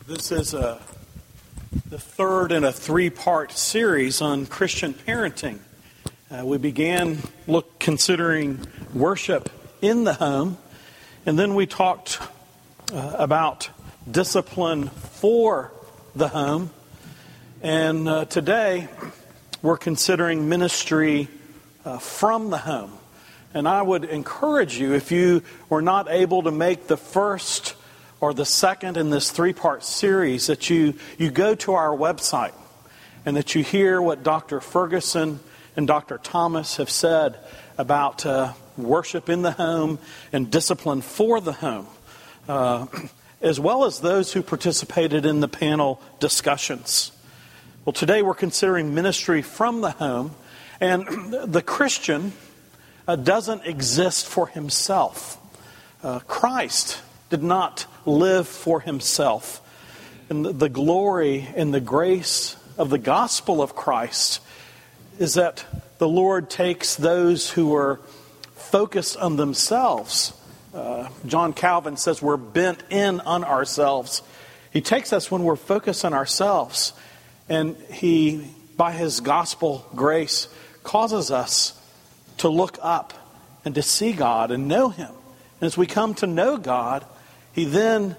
This is the third in a three-part series on Christian parenting. We began considering worship in the home, and then we talked about discipline for the home. And today we're considering ministry from the home. And I would encourage you, if you were not able to make the first or the second in this three-part series, that you go to our website and that you hear what Dr. Ferguson and Dr. Thomas have said about worship in the home and discipline for the home, as well as those who participated in the panel discussions. Well, today we're considering ministry from the home, and the Christian doesn't exist for himself. Christ did not live for himself. And the glory and the grace of the gospel of Christ is that the Lord takes those who are focused on themselves. John Calvin says we're bent in on ourselves. He takes us when we're focused on ourselves, and He, by His gospel grace, causes us to look up and to see God and know Him. And as we come to know God, He then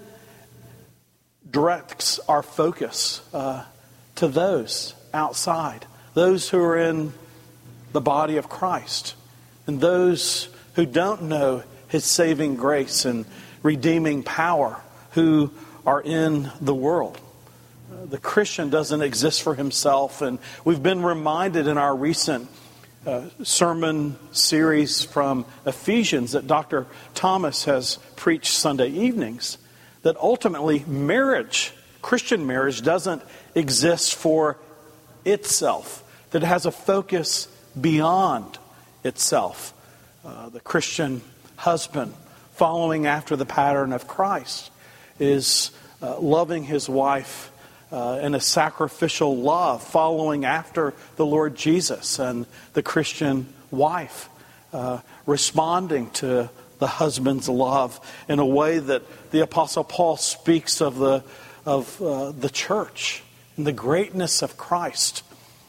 directs our focus to those outside, those who are in the body of Christ, and those who don't know His saving grace and redeeming power, who are in the world. The Christian doesn't exist for himself, and we've been reminded in our recent sermon series from Ephesians that Dr. Thomas has preached Sunday evenings, that ultimately marriage, Christian marriage, doesn't exist for itself, that it has a focus beyond itself. The Christian husband, following after the pattern of Christ, is loving his wife in a sacrificial love, following after the Lord Jesus, and the Christian wife responding to the husband's love in a way that the Apostle Paul speaks of the church and the greatness of Christ.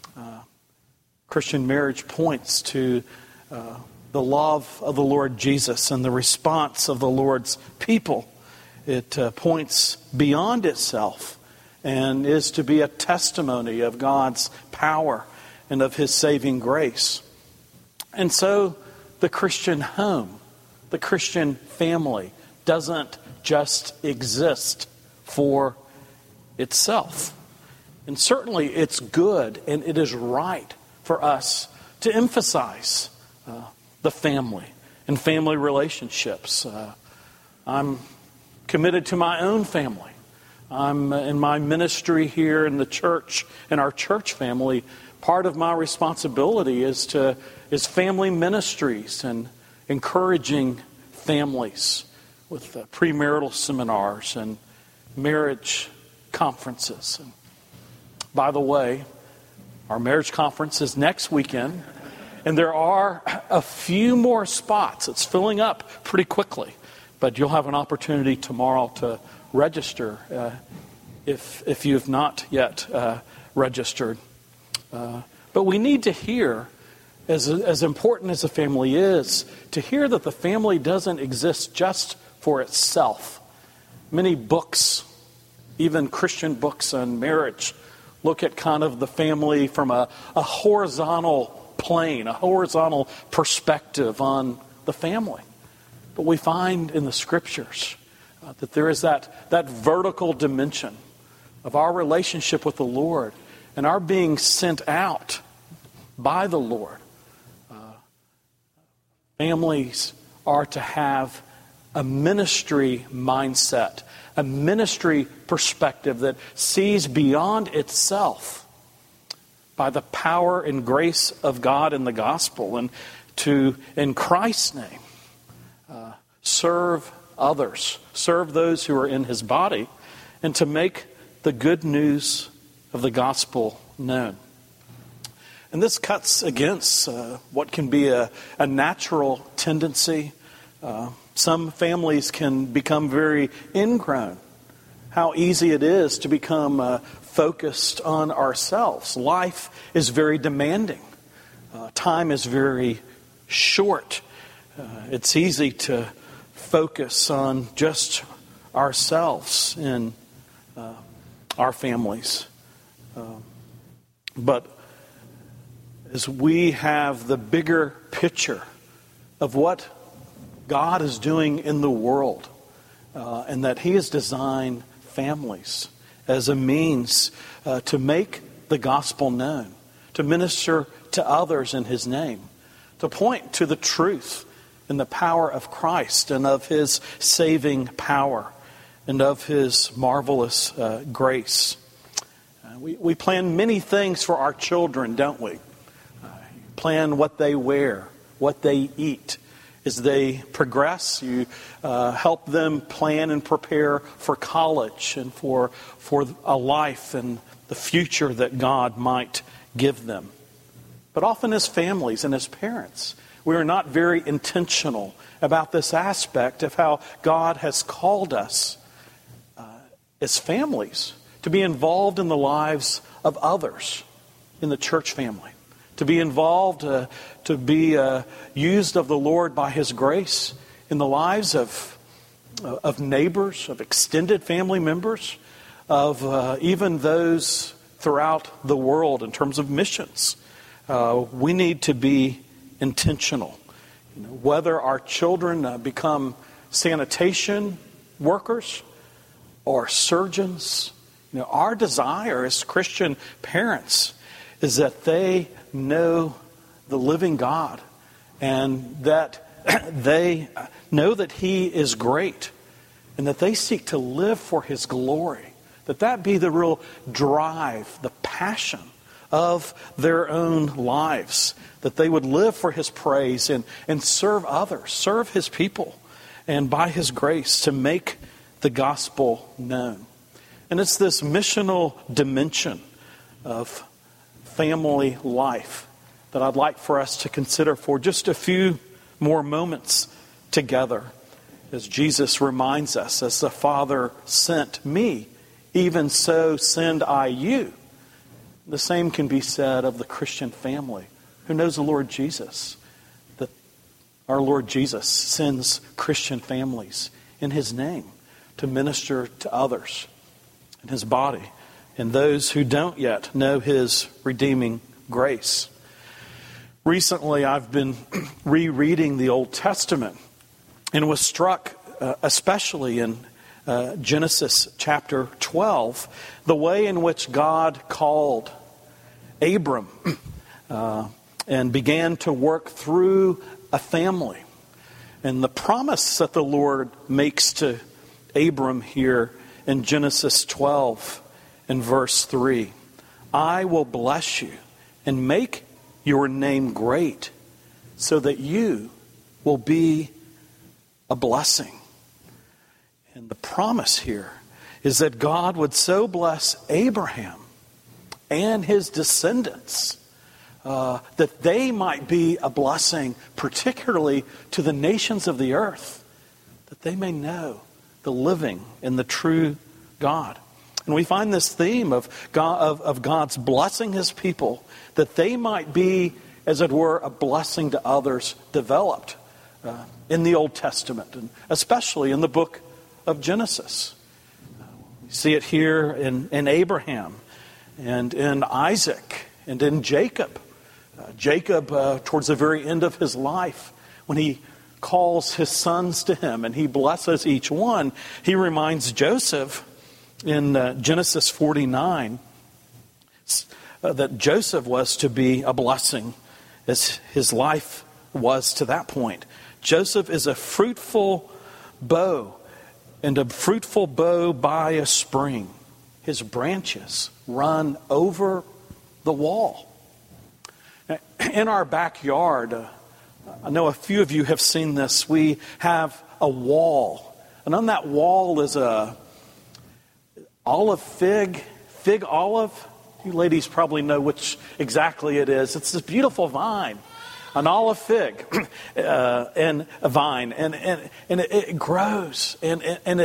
Christian marriage points to the love of the Lord Jesus and the response of the Lord's people. It points beyond itself and is to be a testimony of God's power and of His saving grace. And so the Christian home, the Christian family, doesn't just exist for itself. And certainly it's good and it is right for us to emphasize the family and family relationships. I'm committed to my own family. I'm in my ministry here in the church, in our church family. Part of my responsibility is family ministries and encouraging families with premarital seminars and marriage conferences. And by the way, our marriage conference is next weekend, and there are a few more spots. It's filling up pretty quickly, but you'll have an opportunity tomorrow to register if you've not yet registered. But we need to hear, as important as the family is, to hear that the family doesn't exist just for itself. Many books, even Christian books on marriage, look at kind of the family from a horizontal plane, a horizontal perspective on the family. But we find in the Scriptures that there is that vertical dimension of our relationship with the Lord and our being sent out by the Lord. Families are to have a ministry mindset, a ministry perspective that sees beyond itself by the power and grace of God in the gospel, and to, in Christ's name, serve others, serve those who are in His body, and to make the good news of the gospel known. And this cuts against what can be a natural tendency. Some families can become very ingrown, how easy it is to become focused on ourselves. Life is very demanding. Time is very short. It's easy to focus on just ourselves and our families. But as we have the bigger picture of what God is doing in the world, and that He has designed families as a means to make the gospel known, to minister to others in His name, to point to the truth and the power of Christ and of His saving power and of His marvelous grace. We plan many things for our children, don't we? Plan what they wear, what they eat. As they progress, you help them plan and prepare for college and for a life and the future that God might give them. But often as families and as parents, we are not very intentional about this aspect of how God has called us as families to be involved in the lives of others in the church family, to be involved, to be used of the Lord by His grace in the lives of neighbors, of extended family members, of even those throughout the world in terms of missions. We need to be intentional. Whether our children become sanitation workers or surgeons, our desire as Christian parents is that they know the living God and that they know that He is great and that they seek to live for His glory. That be the real drive, the passion of their own lives. That they would live for His praise and serve others, serve His people, and by His grace to make the gospel known. And it's this missional dimension of family life that I'd like for us to consider for just a few more moments together. As Jesus reminds us, as the Father sent me, even so send I you. The same can be said of the Christian family who knows the Lord Jesus. That our Lord Jesus sends Christian families in His name to minister to others in His body and those who don't yet know His redeeming grace. Recently, I've been rereading the Old Testament and was struck especially in Genesis chapter 12, the way in which God called Abram and began to work through a family. And the promise that the Lord makes to Abram here in Genesis 12 in verse 3, I will bless you and make your name great so that you will be a blessing. And the promise here is that God would so bless Abraham and his descendants that they might be a blessing, particularly to the nations of the earth, that they may know the living and the true God. And we find this theme of God's blessing His people, that they might be, as it were, a blessing to others, developed in the Old Testament, and especially in the book of Genesis. You see it here in Abraham and in Isaac and in Jacob. Jacob, towards the very end of his life, when he calls his sons to him and he blesses each one, he reminds Joseph in Genesis 49 that Joseph was to be a blessing as his life was to that point. Joseph is a fruitful bough, and a fruitful bough by a spring. His branches run over the wall. In our backyard, I know a few of you have seen this, we have a wall. And on that wall is a fig olive. You ladies probably know which exactly it is. It's this beautiful vine, an olive fig and a vine. And it grows and it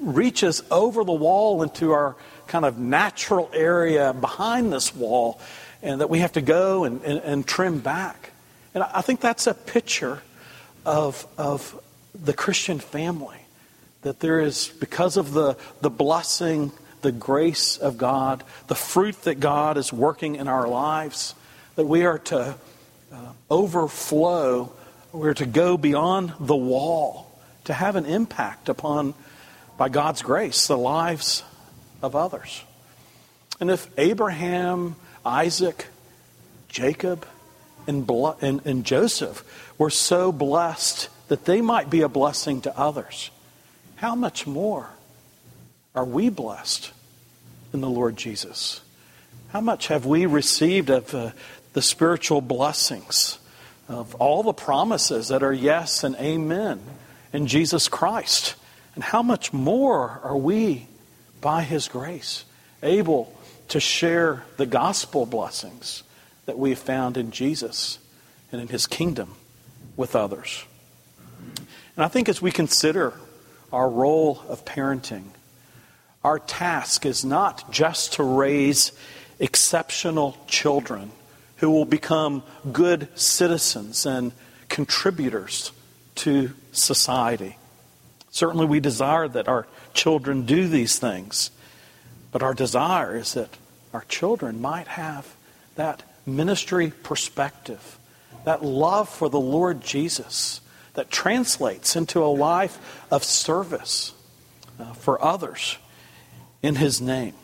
reaches over the wall into our kind of natural area behind this wall, and that we have to go and trim back. And I think that's a picture of the Christian family. That there is, because of the blessing, the grace of God, the fruit that God is working in our lives, that we are to overflow, we're to go beyond the wall, to have an impact upon, by God's grace, the lives of others. And if Abraham, Isaac, Jacob, and Joseph were so blessed that they might be a blessing to others, how much more are we blessed in the Lord Jesus? How much have we received of the spiritual blessings, of all the promises that are yes and amen in Jesus Christ? And how much more are we, by His grace, able to share the gospel blessings that we have found in Jesus and in His kingdom with others? And I think as we consider our role of parenting, our task is not just to raise exceptional children who will become good citizens and contributors to society. Certainly we desire that our children do these things, but our desire is that our children might have that ministry perspective, that love for the Lord Jesus that translates into a life of service for others in His name.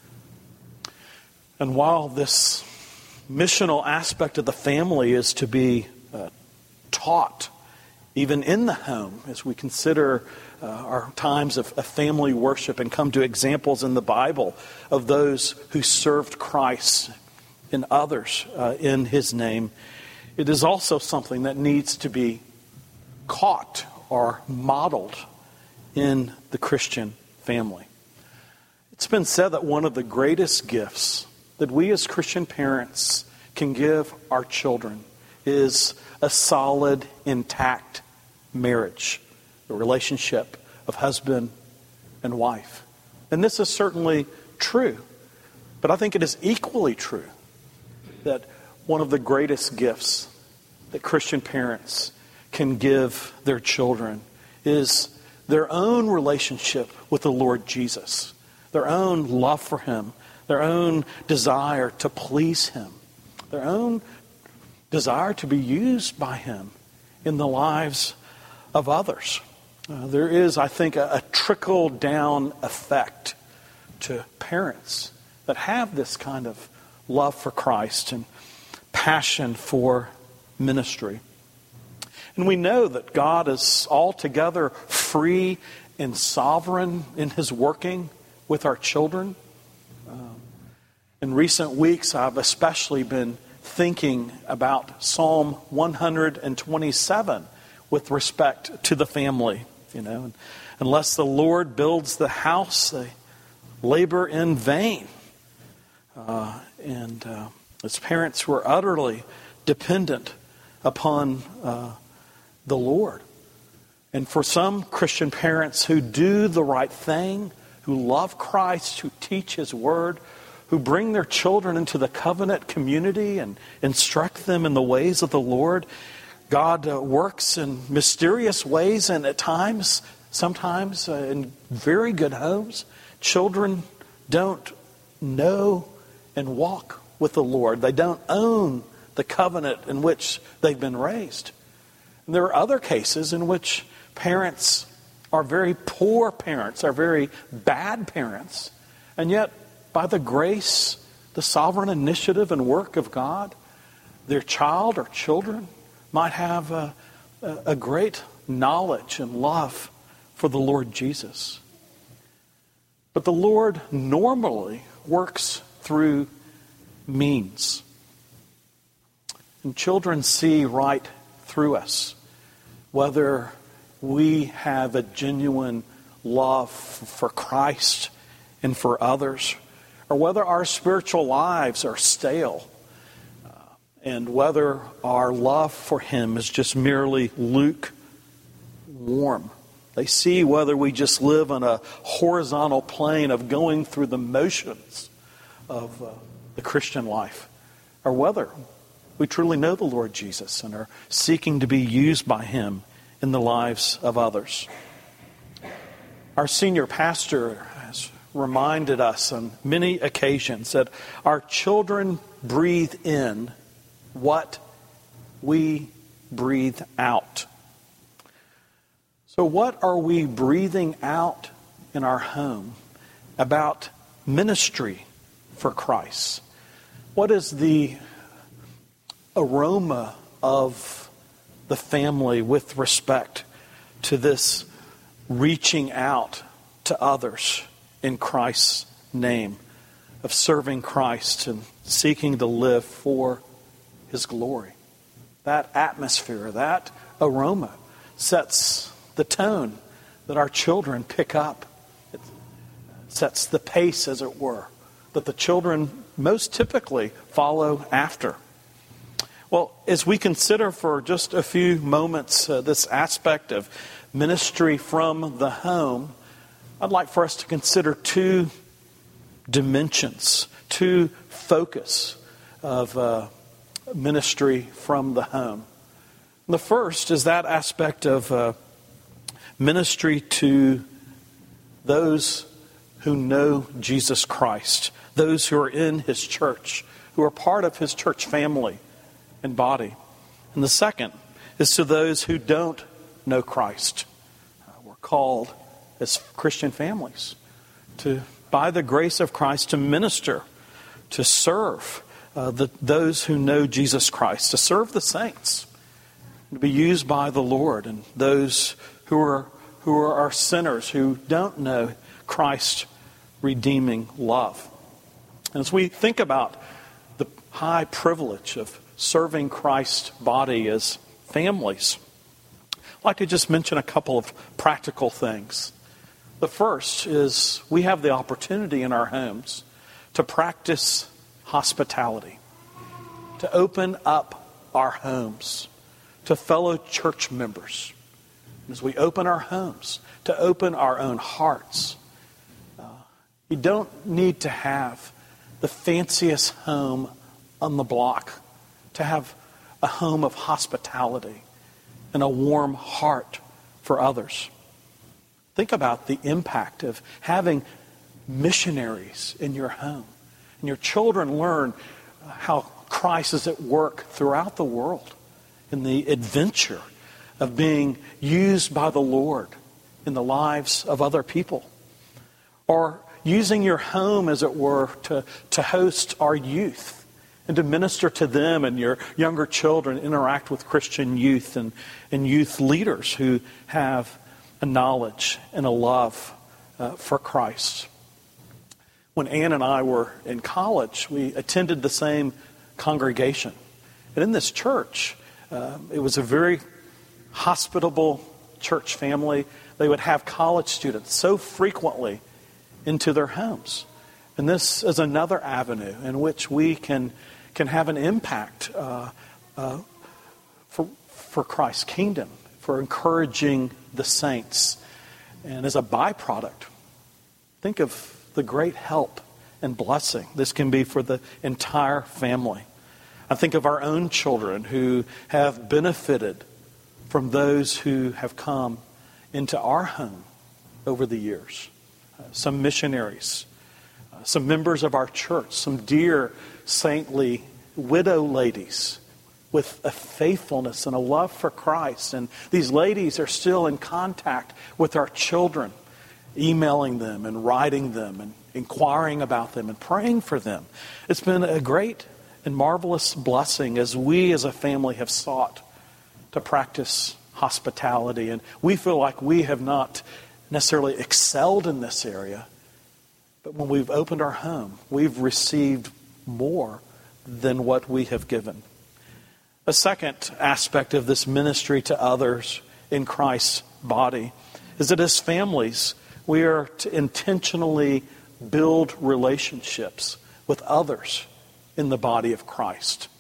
And while this missional aspect of the family is to be taught even in the home, as we consider our times of family worship and come to examples in the Bible of those who served Christ and others in His name, it is also something that needs to be caught or modeled in the Christian family. It's been said that one of the greatest gifts that we as Christian parents can give our children is a solid, intact marriage, the relationship of husband and wife. And this is certainly true, but I think it is equally true that one of the greatest gifts that Christian parents can give their children is their own relationship with the Lord Jesus, their own love for Him, their own desire to please Him, their own desire to be used by Him in the lives of others. There is, I think, a trickle-down effect to parents that have this kind of love for Christ and passion for ministry. And we know that God is altogether free and sovereign in His working with our children. In recent weeks, I've especially been thinking about Psalm 127 with respect to the family. Unless the Lord builds the house, they labor in vain. As parents, we're utterly dependent upon the Lord. And for some Christian parents who do the right thing, who love Christ, who teach His Word, who bring their children into the covenant community and instruct them in the ways of the Lord, God works in mysterious ways, and at times, sometimes in very good homes, children don't know and walk with the Lord. They don't own the covenant in which they've been raised. And there are other cases in which parents are very poor parents, are very bad parents, and yet by the grace, the sovereign initiative and work of God, their child or children might have a great knowledge and love for the Lord Jesus. But the Lord normally works through means. And children see right through us, whether we have a genuine love for Christ and for others, or whether our spiritual lives are stale, and whether our love for Him is just merely lukewarm. They see whether we just live on a horizontal plane of going through the motions of the Christian life, or whether we truly know the Lord Jesus and are seeking to be used by Him in the lives of others. Our senior pastor has reminded us on many occasions that our children breathe in what we breathe out. So what are we breathing out in our home about ministry for Christ? What is the aroma of the family with respect to this reaching out to others in Christ's name, of serving Christ and seeking to live for His glory? That atmosphere, that aroma sets the tone that our children pick up. It sets the pace, as it were, that the children most typically follow after. Well, as we consider for just a few moments this aspect of ministry from the home, I'd like for us to consider two dimensions, two focus of ministry from the home. The first is that aspect of ministry to those who know Jesus Christ, those who are in His church, who are part of His church family and body. And the second is to those who don't know Christ. We're called as Christian families to, by the grace of Christ, to minister, to serve those who know Jesus Christ, to serve the saints, to be used by the Lord, and those who are our sinners, who don't know Christ's redeeming love. And as we think about the high privilege of serving Christ's body as families, I'd like to just mention a couple of practical things. The first is we have the opportunity in our homes to practice hospitality, to open up our homes to fellow church members. As we open our homes, to open our own hearts. You don't need to have the fanciest home on the block to have a home of hospitality and a warm heart for others. Think about the impact of having missionaries in your home. And your children learn how Christ is at work throughout the world in the adventure of being used by the Lord in the lives of other people. Or using your home, as it were, to host our youth and to minister to them, and your younger children interact with Christian youth and youth leaders who have a knowledge and a love for Christ. When Ann and I were in college, we attended the same congregation. And in this church, it was a very hospitable church family. They would have college students so frequently into their homes. And this is another avenue in which we can have an impact for Christ's kingdom, for encouraging the saints. And as a byproduct, think of the great help and blessing this can be for the entire family. I think of our own children who have benefited from those who have come into our home over the years. Some missionaries, some members of our church, some dear saintly widow ladies with a faithfulness and a love for Christ. And these ladies are still in contact with our children, emailing them and writing them and inquiring about them and praying for them. It's been a great and marvelous blessing as we as a family have sought to practice hospitality. And we feel like we have not necessarily excelled in this area, but when we've opened our home, we've received more than what we have given. A second aspect of this ministry to others in Christ's body is that as families, we are to intentionally build relationships with others in the body of Christ.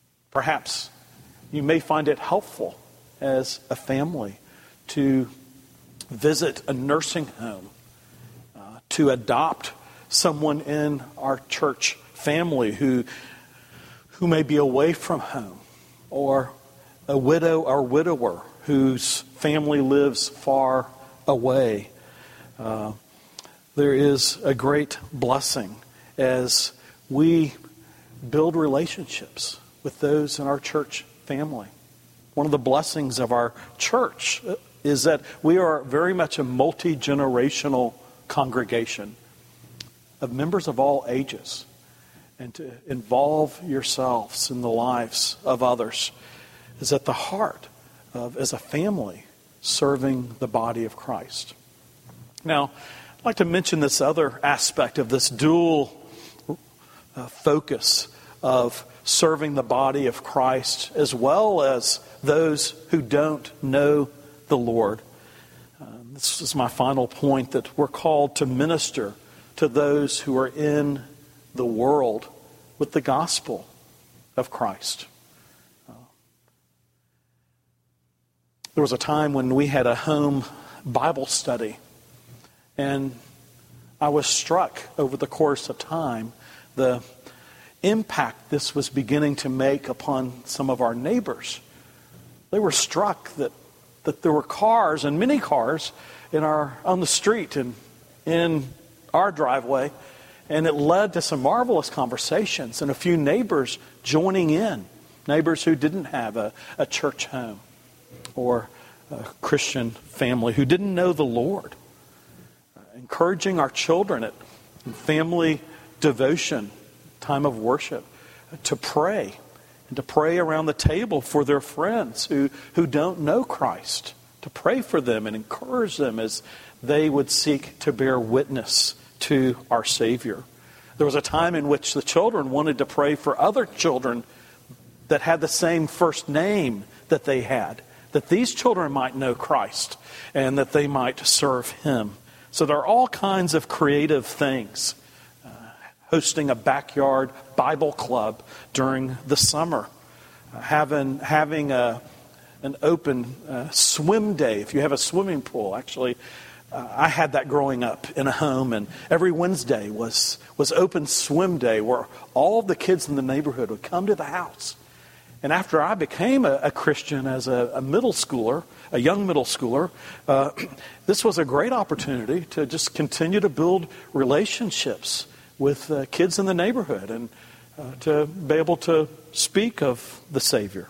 Perhaps you may find it helpful as a family to visit a nursing home, to adopt someone in our church family who may be away from home, or a widow or widower whose family lives far away. There is a great blessing as we build relationships with those in our church family. One of the blessings of our church is that we are very much a multi-generational congregation of members of all ages. And to involve yourselves in the lives of others is at the heart of, as a family, serving the body of Christ. Now, I'd like to mention this other aspect of this dual focus of serving the body of Christ as well as those who don't know the Lord. This is my final point, that we're called to minister to those who are in the world with the gospel of Christ. There was a time when we had a home Bible study, and I was struck over the course of time the impact this was beginning to make upon some of our neighbors. They were struck that there were cars, and many cars, on the street and in our driveway, and it led to some marvelous conversations and a few neighbors joining in, neighbors who didn't have a church home or a Christian family, who didn't know the Lord. Encouraging our children at family devotion, time of worship, to pray, and to pray around the table for their friends who don't know Christ, to pray for them and encourage them as they would seek to bear witness to our Savior. There was a time in which the children wanted to pray for other children that had the same first name that they had, that these children might know Christ and that they might serve Him. So there are all kinds of creative things. Hosting a backyard Bible club during the summer. Having an open swim day if you have a swimming pool. Actually, I had that growing up in a home, and every Wednesday was open swim day where all of the kids in the neighborhood would come to the house. And after I became a Christian as a middle schooler, a young middle schooler, this was a great opportunity to just continue to build relationships with kids in the neighborhood and to be able to speak of the Savior.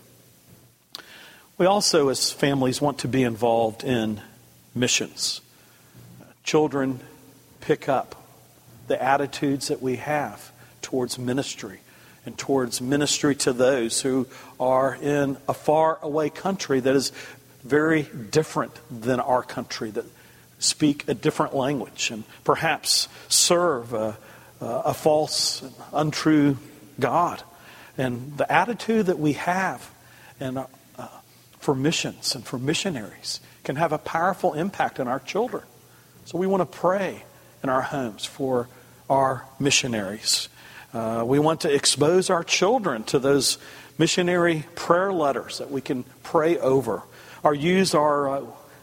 We also, as families, want to be involved in missions. Children pick up the attitudes that we have towards ministry and towards ministry to those who are in a far away country that is very different than our country, that speak a different language and perhaps serve a false, untrue God. And the attitude that we have for missions and for missionaries can have a powerful impact on our children. So we want to pray in our homes for our missionaries. We want to expose our children to those missionary prayer letters that we can pray over, or use our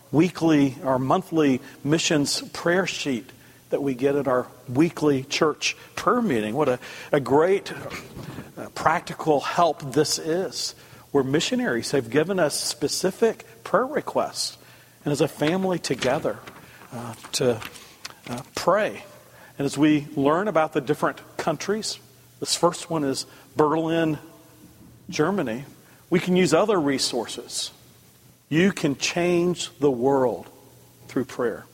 monthly missions prayer sheet that we get at our weekly church prayer meeting. What a great practical help this is, where missionaries have given us specific prayer requests, and as a family together to pray. And as we learn about the different countries, this first one is Berlin, Germany, we can use other resources. You can change the world through prayer.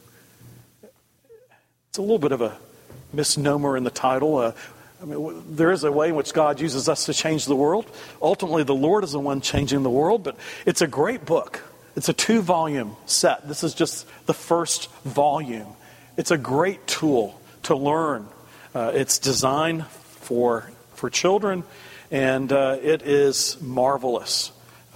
It's a little bit of a misnomer in the title. There is a way in which God uses us to change the world. Ultimately, the Lord is the one changing the world, but it's a great book. It's a 2-volume set. This is just the first volume. It's a great tool to learn. It's designed for children, and it is marvelous.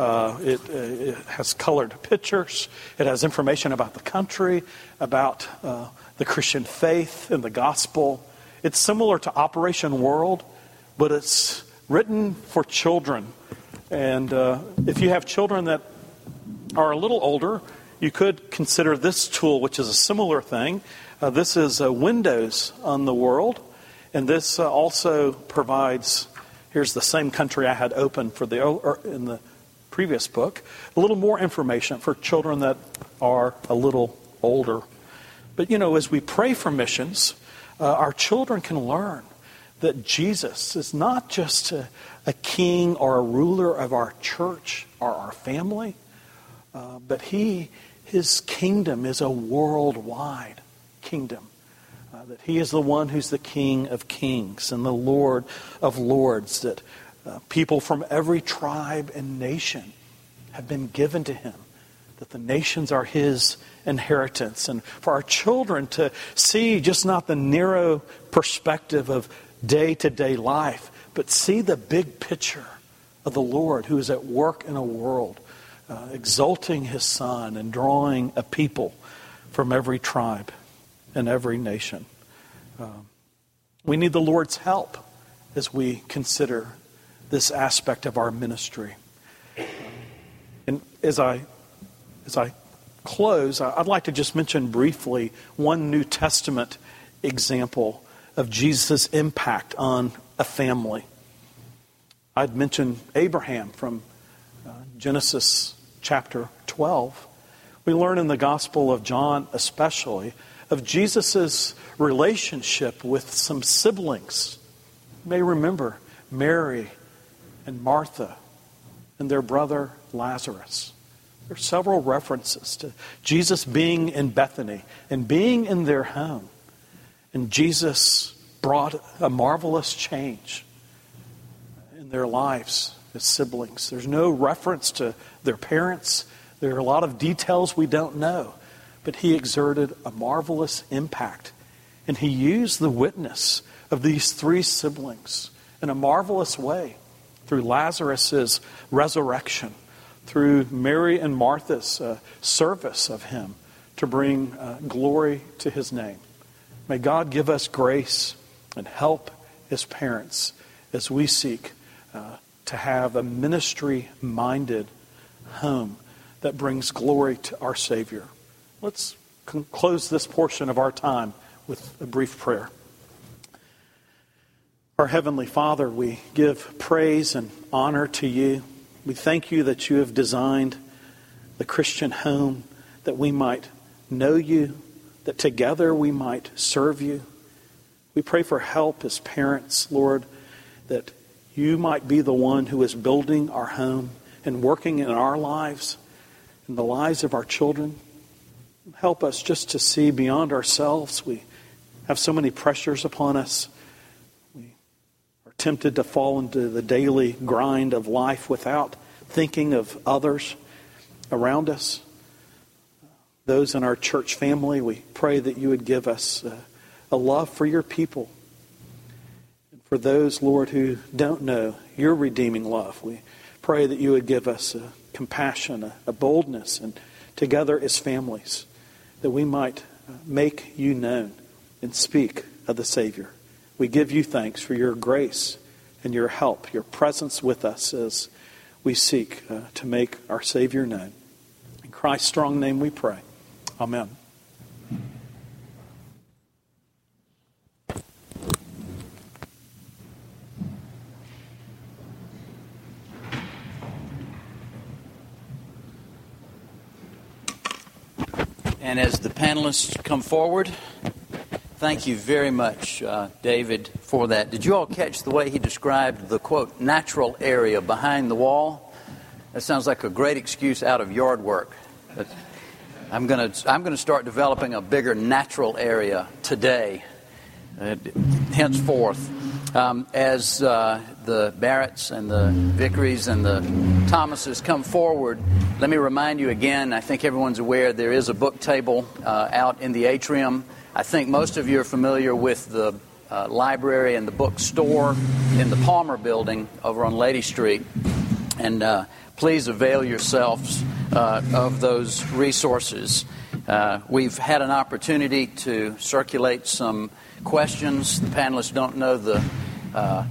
It has colored pictures. It has information about the country, about the Christian faith and the gospel. It's similar to Operation World, but it's written for children. And if you have children that are a little older, you could consider this tool, which is a similar thing. This is Windows on the World, and this also provides, here's the same country I had open for in the previous book, a little more information for children that are a little older. But, as we pray for missions, our children can learn that Jesus is not just a king or a ruler of our church or our family, but his kingdom is a worldwide kingdom. That he is the one who's the King of kings and the Lord of lords. That people from every tribe and nation have been given to him. That the nations are his inheritance. And for our children to see just not the narrow perspective of day-to-day life, but see the big picture of the Lord who is at work in a world, exalting his Son and drawing a people from every tribe and every nation. We need the Lord's help as we consider this aspect of our ministry. And as I close, I'd like to just mention briefly one New Testament example of Jesus' impact on a family. I'd mentioned Abraham from Genesis chapter 12. We learn in the Gospel of John especially of Jesus' relationship with some siblings. You may remember Mary and Martha and their brother Lazarus. There are several references to Jesus being in Bethany and being in their home. And Jesus brought a marvelous change in their lives as siblings. There's no reference to their parents. There are a lot of details we don't know. But he exerted a marvelous impact. And he used the witness of these three siblings in a marvelous way through Lazarus' resurrection, through Mary and Martha's service of him to bring glory to his name. May God give us grace and help as parents as we seek to have a ministry-minded home that brings glory to our Savior. Let's close this portion of our time with a brief prayer. Our Heavenly Father, we give praise and honor to you. We thank you that you have designed the Christian home that we might know you, that together we might serve you. We pray for help as parents, Lord, that you might be the one who is building our home and working in our lives, in the lives of our children. Help us just to see beyond ourselves. We have so many pressures upon us. We are tempted to fall into the daily grind of life without thinking of others around us. Those in our church family, we pray that you would give us a love for your people. And for those, Lord, who don't know your redeeming love, we pray that you would give us a compassion, a boldness, and together as families, that we might make you known and speak of the Savior. We give you thanks for your grace and your help, your presence with us as we seek to make our Savior known. In Christ's strong name we pray. Amen. And as the panelists come forward, thank you very much, David, for that. Did you all catch the way he described the, quote, natural area behind the wall? That sounds like a great excuse out of yard work. But I'm going to start developing a bigger natural area today, henceforth. As the Barretts and the Vickeries and the Thomases come forward, let me remind you again, I think everyone's aware there is a book table out in the atrium. I think most of you are familiar with the library and the bookstore in the Palmer building over on Lady Street. And please avail yourselves of those resources. We've had an opportunity to circulate some questions. The panelists don't know the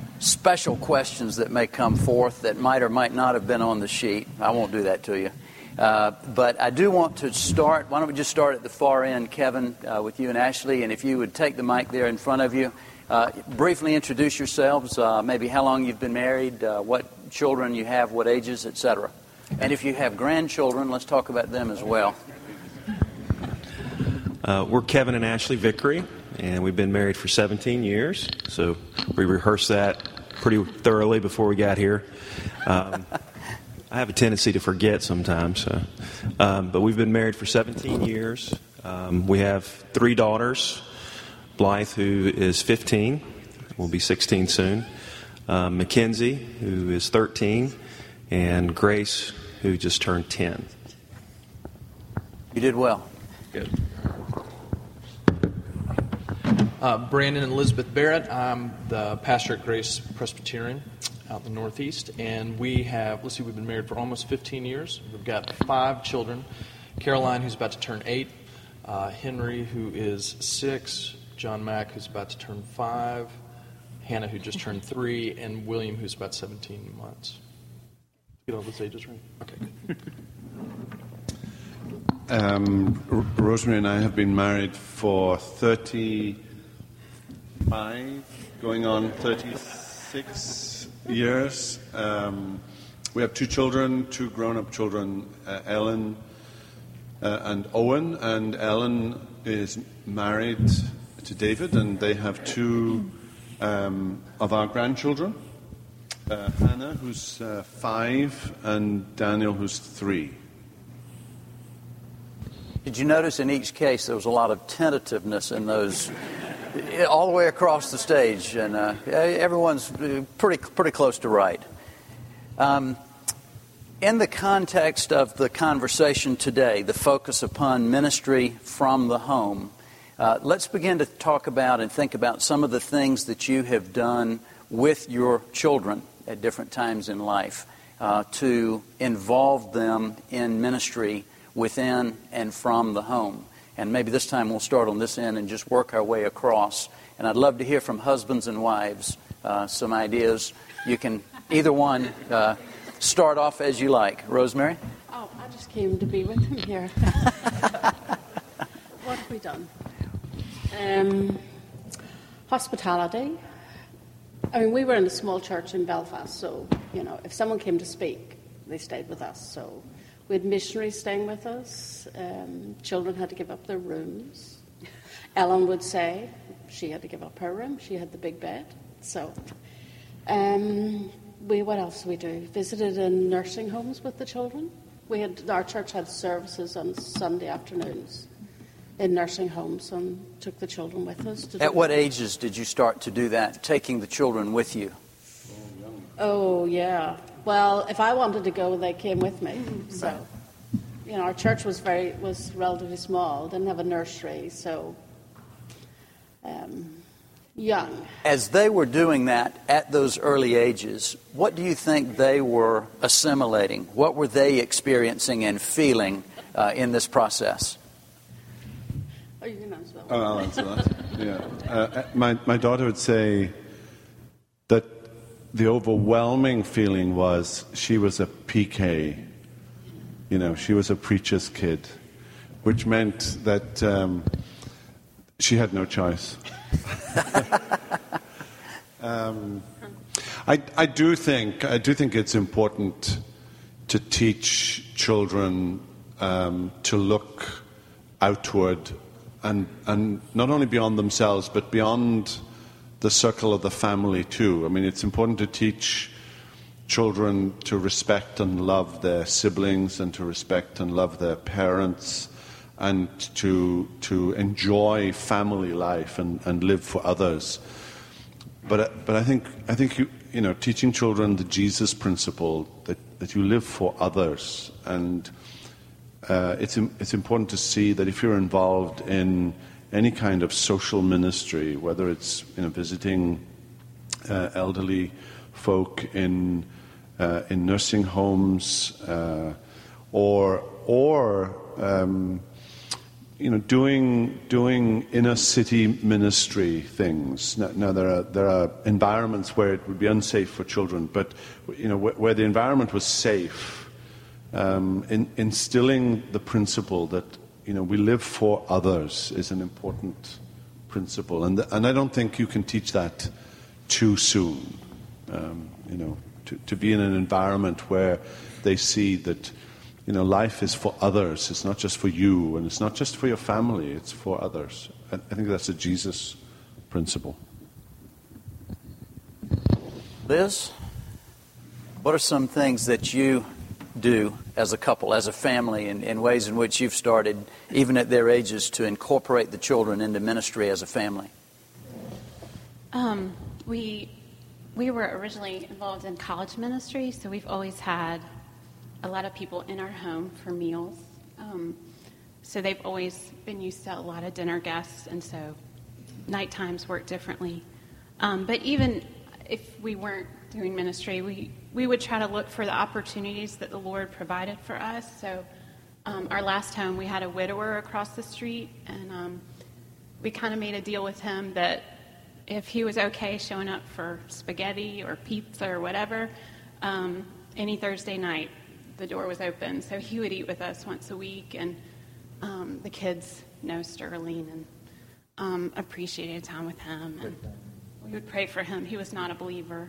special questions that may come forth that might or might not have been on the sheet. I won't do that to you. But I do want to start. Why don't we just start at the far end, Kevin, with you and Ashley, and if you would take the mic there in front of you. Briefly introduce yourselves, maybe how long you've been married, what children you have, what ages, etc. And if you have grandchildren, let's talk about them as well. We're Kevin and Ashley Vickery, and we've been married for 17 years, so we rehearsed that pretty thoroughly before we got here. I have a tendency to forget sometimes, but we've been married for 17 years. We have 3 daughters. Blythe, who is 15, will be 16 soon. Mackenzie, who is 13, and Grace, who just turned 10. You did well. Good. Brandon and Elizabeth Barrett. I'm the pastor at Grace Presbyterian out in the Northeast, and we've been married for almost 15 years. We've got 5 children. Caroline, who's about to turn 8, Henry, who is 6, John Mack, who's about to turn 5, Hannah, who just turned 3, and William, who's about 17 months. Get all those ages right? Okay, good. Rosemary and I have been married for 35, going on 36 years. We have 2 children, 2 grown-up children, Ellen and Owen, and Ellen is married to David, and they have 2 of our grandchildren, Hannah, who's 5, and Daniel, who's 3. Did you notice in each case there was a lot of tentativeness in those, all the way across the stage, and everyone's pretty close to right. In the context of the conversation today, the focus upon ministry from the home, let's begin to talk about and think about some of the things that you have done with your children at different times in life to involve them in ministry within and from the home. And maybe this time we'll start on this end and just work our way across. And I'd love to hear from husbands and wives some ideas. You can, either one, start off as you like. Rosemary? Oh, I just came to be with him here. What have we done? Hospitality. I mean, we were in a small church in Belfast, so, if someone came to speak, they stayed with us. So we had missionaries staying with us. Children had to give up their rooms. Ellen would say she had to give up her room. She had the big bed. So what else did we do? Visited in nursing homes with the children. Our church had services on Sunday afternoons in nursing homes and took the children with us. At what ages did you start to do that, taking the children with you? Oh, yeah. Well, if I wanted to go, they came with me. So, our church was relatively small, didn't have a nursery, so young. As they were doing that at those early ages, what do you think they were assimilating? What were they experiencing and feeling in this process? Oh, you can answer that one. I'll answer that. Yeah. My daughter would say that the overwhelming feeling was she was a PK. She was a preacher's kid, which meant that she had no choice. I do think it's important to teach children to look outward and not only beyond themselves, but beyond the circle of the family too. I mean, it's important to teach children to respect and love their siblings and to respect and love their parents and to enjoy family life and live for others. But I think teaching children the Jesus principle that you live for others, and it's important to see that if you're involved in any kind of social ministry, whether it's visiting elderly folk in nursing homes or doing inner city ministry things. Now there are environments where it would be unsafe for children, but where the environment was safe, instilling the principle that we live for others is an important principle, and I don't think you can teach that too soon. To be in an environment where they see that life is for others. It's not just for you, and it's not just for your family. It's for others. I think that's a Jesus principle. Liz, what are some things that you do as a couple, as a family, in ways in which you've started, even at their ages, to incorporate the children into ministry as a family? We were originally involved in college ministry, so we've always had a lot of people in our home for meals. So they've always been used to a lot of dinner guests, and so night times work differently. But even if we weren't doing ministry, we would try to look for the opportunities that the Lord provided for us. So our last home, we had a widower across the street, and we kind of made a deal with him that if he was okay showing up for spaghetti or pizza or whatever, any Thursday night, the door was open. So he would eat with us once a week, and the kids know Sterling and appreciated time with him. And we would pray for him. He was not a believer.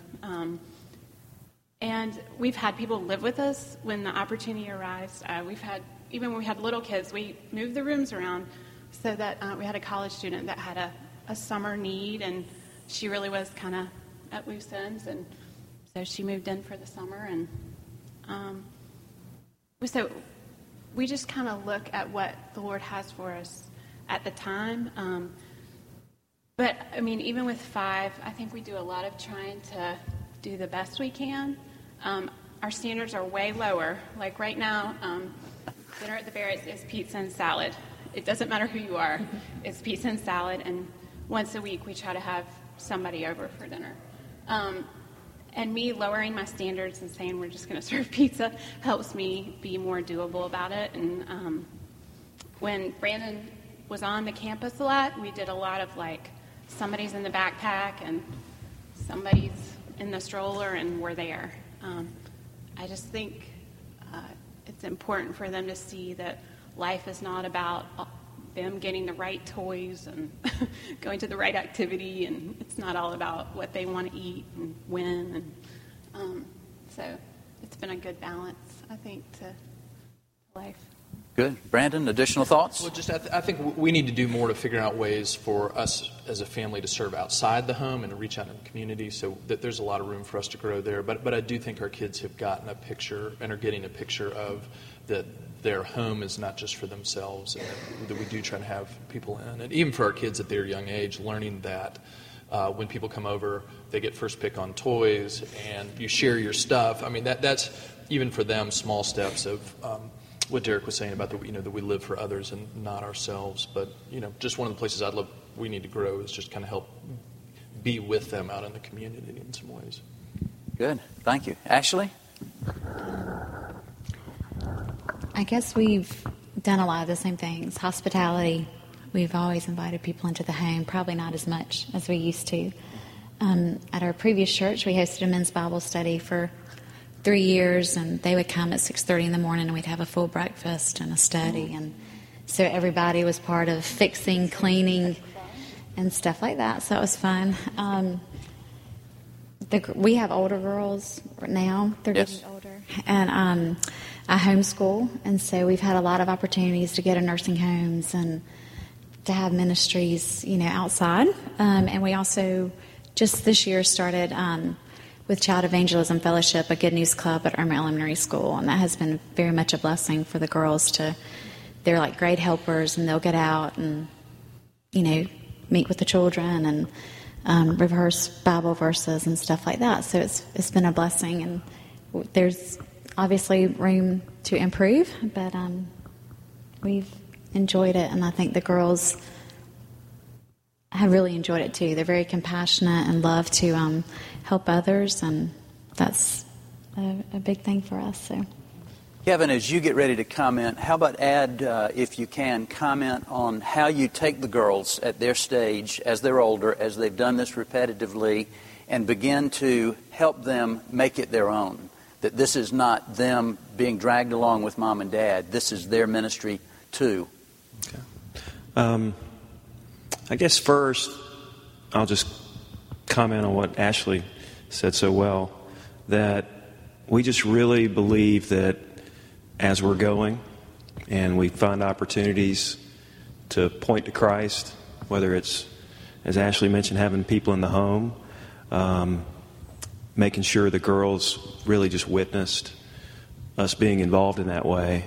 And we've had people live with us when the opportunity arose. Even when we had little kids, we moved the rooms around so that we had a college student that had a summer need, and she really was kind of at loose ends, and so she moved in for the summer. And so we just kind of look at what the Lord has for us at the time. But, I mean, even with 5, I think we do a lot of trying to do the best we can. Our standards are way lower. Like right now, dinner at the Barretts is pizza and salad. It doesn't matter who you are. It's pizza and salad, and once a week we try to have somebody over for dinner. And me lowering my standards and saying we're just going to serve pizza helps me be more doable about it. And when Brandon was on the campus a lot, we did a lot of like somebody's in the backpack and somebody's in the stroller, and we're there. I just think it's important for them to see that life is not about them getting the right toys and going to the right activity, and it's not all about what they want to eat and when. And so it's been a good balance, I think, to life. Good. Brandon, additional thoughts? Well, just I think we need to do more to figure out ways for us as a family to serve outside the home and to reach out in the community, so that there's a lot of room for us to grow there. But I do think our kids have gotten a picture and are getting a picture of that their home is not just for themselves, and that we do try to have people in. And even for our kids at their young age, learning that when people come over, they get first pick on toys, and you share your stuff. I mean, that's even for them small steps of what Derek was saying about that we live for others and not ourselves. But just one of the places we need to grow is just kind of help be with them out in the community in some ways. Good. Thank you. Ashley? I guess we've done a lot of the same things. Hospitality. We've always invited people into the home, probably not as much as we used to. At our previous church, we hosted a men's Bible study for 3 years, and they would come at 6:30 in the morning, and we'd have a full breakfast and a study. And so everybody was part of fixing, cleaning, and stuff like that. So it was fun. We have older girls now. They're getting older. And I homeschool, and so we've had a lot of opportunities to go to nursing homes and to have ministries, outside. And we also just this year started with Child Evangelism Fellowship, a Good News Club at Irma Elementary School, and that has been very much a blessing for the girls. They're like grade helpers, and they'll get out and, meet with the children and rehearse Bible verses and stuff like that. So it's been a blessing, and there's obviously room to improve, but we've enjoyed it, and I think the girls have really enjoyed it too. They're very compassionate and love to help others, and that's a big thing for us. So, Kevin, as you get ready to comment, how about add, if you can, comment on how you take the girls at their stage, as they're older, as they've done this repetitively, and begin to help them make it their own. That this is not them being dragged along with mom and dad. This is their ministry too. Okay. I guess first, I'll just comment on what Ashley said so well, that we just really believe that as we're going and we find opportunities to point to Christ, whether it's, as Ashley mentioned, having people in the home, making sure the girls really just witnessed us being involved in that way.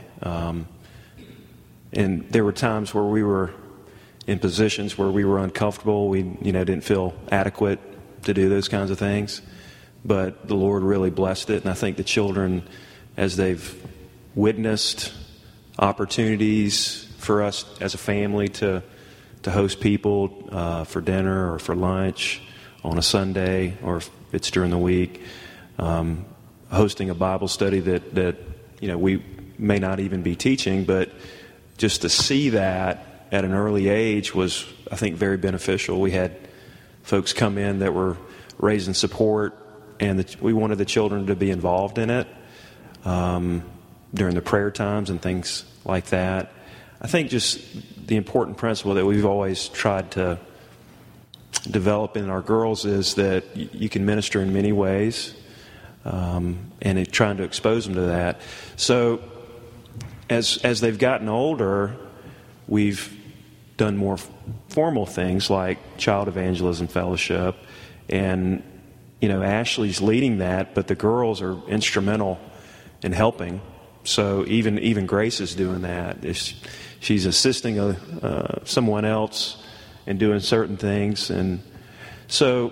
And there were times where we were in positions where we were uncomfortable. We, didn't feel adequate to do those kinds of things. But the Lord really blessed it. And I think the children, as they've witnessed opportunities for us as a family to host people for dinner or for lunch on a Sunday, or if it's during the week, hosting a Bible study that we may not even be teaching, but just to see that at an early age was, I think, very beneficial. We had folks come in that were raising support, and we wanted the children to be involved in it during the prayer times and things like that. I think just the important principle that we've always tried to develop in our girls is that you can minister in many ways, and trying to expose them to that. So as they've gotten older, we've done more formal things like Child Evangelism Fellowship, and Ashley's leading that, but the girls are instrumental in helping. So even Grace is doing that. She's assisting someone else in doing certain things, and so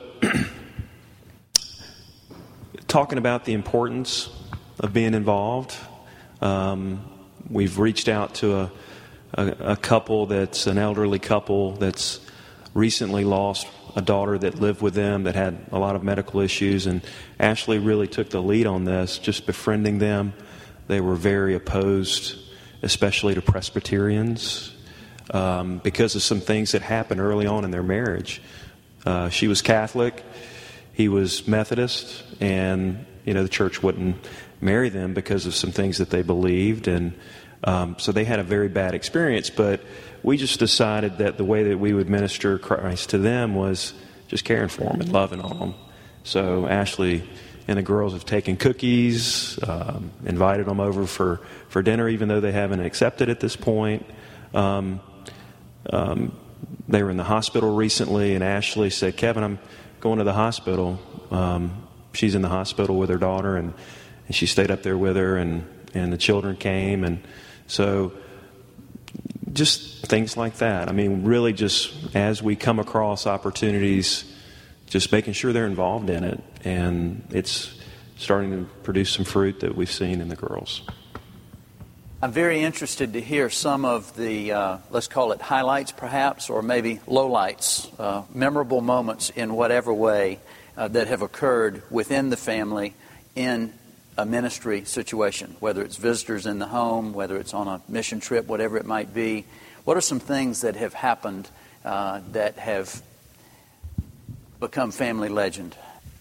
talking about the importance of being involved. We've reached out to a couple that's an elderly couple that's recently lost a daughter that lived with them that had a lot of medical issues, and Ashley really took the lead on this, just befriending them. They were very opposed, especially to Presbyterians, because of some things that happened early on in their marriage. She was Catholic, he was Methodist, and the church wouldn't marry them because of some things that they believed, and so they had a very bad experience. But we just decided that the way that we would minister Christ to them was just caring for them and loving on them. So Ashley and the girls have taken cookies, invited them over for dinner, even though they haven't accepted at this point. They were in the hospital recently, and Ashley said, "Kevin, I'm going to the hospital." She's in the hospital with her daughter, and she stayed up there with her, and the children came, and so just things like that. I mean, really just as we come across opportunities, just making sure they're involved in it, and it's starting to produce some fruit that we've seen in the girls. I'm very interested to hear some of the, let's call it highlights perhaps, or maybe lowlights, memorable moments in whatever way that have occurred within the family in a ministry situation, whether it's visitors in the home, whether it's on a mission trip, whatever it might be. What are some things that have happened that have become family legend?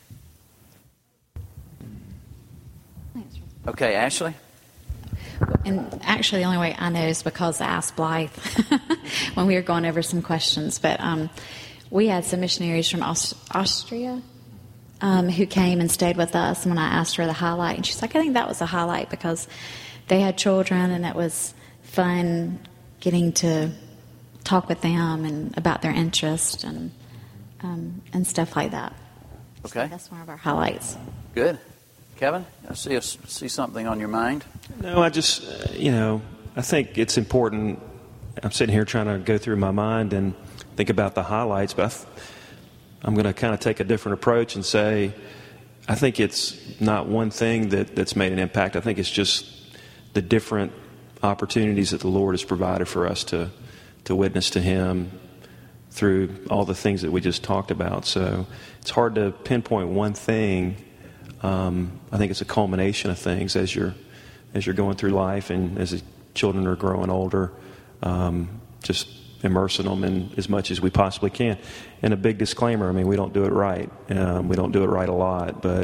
Okay, Ashley? And actually, the only way I know is because I asked Blythe when we were going over some questions. But we had some missionaries from Austria who came and stayed with us. And when I asked her the highlight, and she's like, I think that was a highlight because they had children, and it was fun getting to talk with them and about their interest and stuff like that. Okay. So that's one of our highlights. Good. Kevin, I see something on your mind. No, I just, I think it's important. I'm sitting here trying to go through my mind and think about the highlights, but I'm going to kind of take a different approach and say, I think it's not one thing that's made an impact. I think it's just the different opportunities that the Lord has provided for us to witness to Him through all the things that we just talked about. So it's hard to pinpoint one thing. I think it's a culmination of things as you're going through life and as the children are growing older, just immersing them in as much as we possibly can. And a big disclaimer, I mean, we don't do it right. We don't do it right a lot, but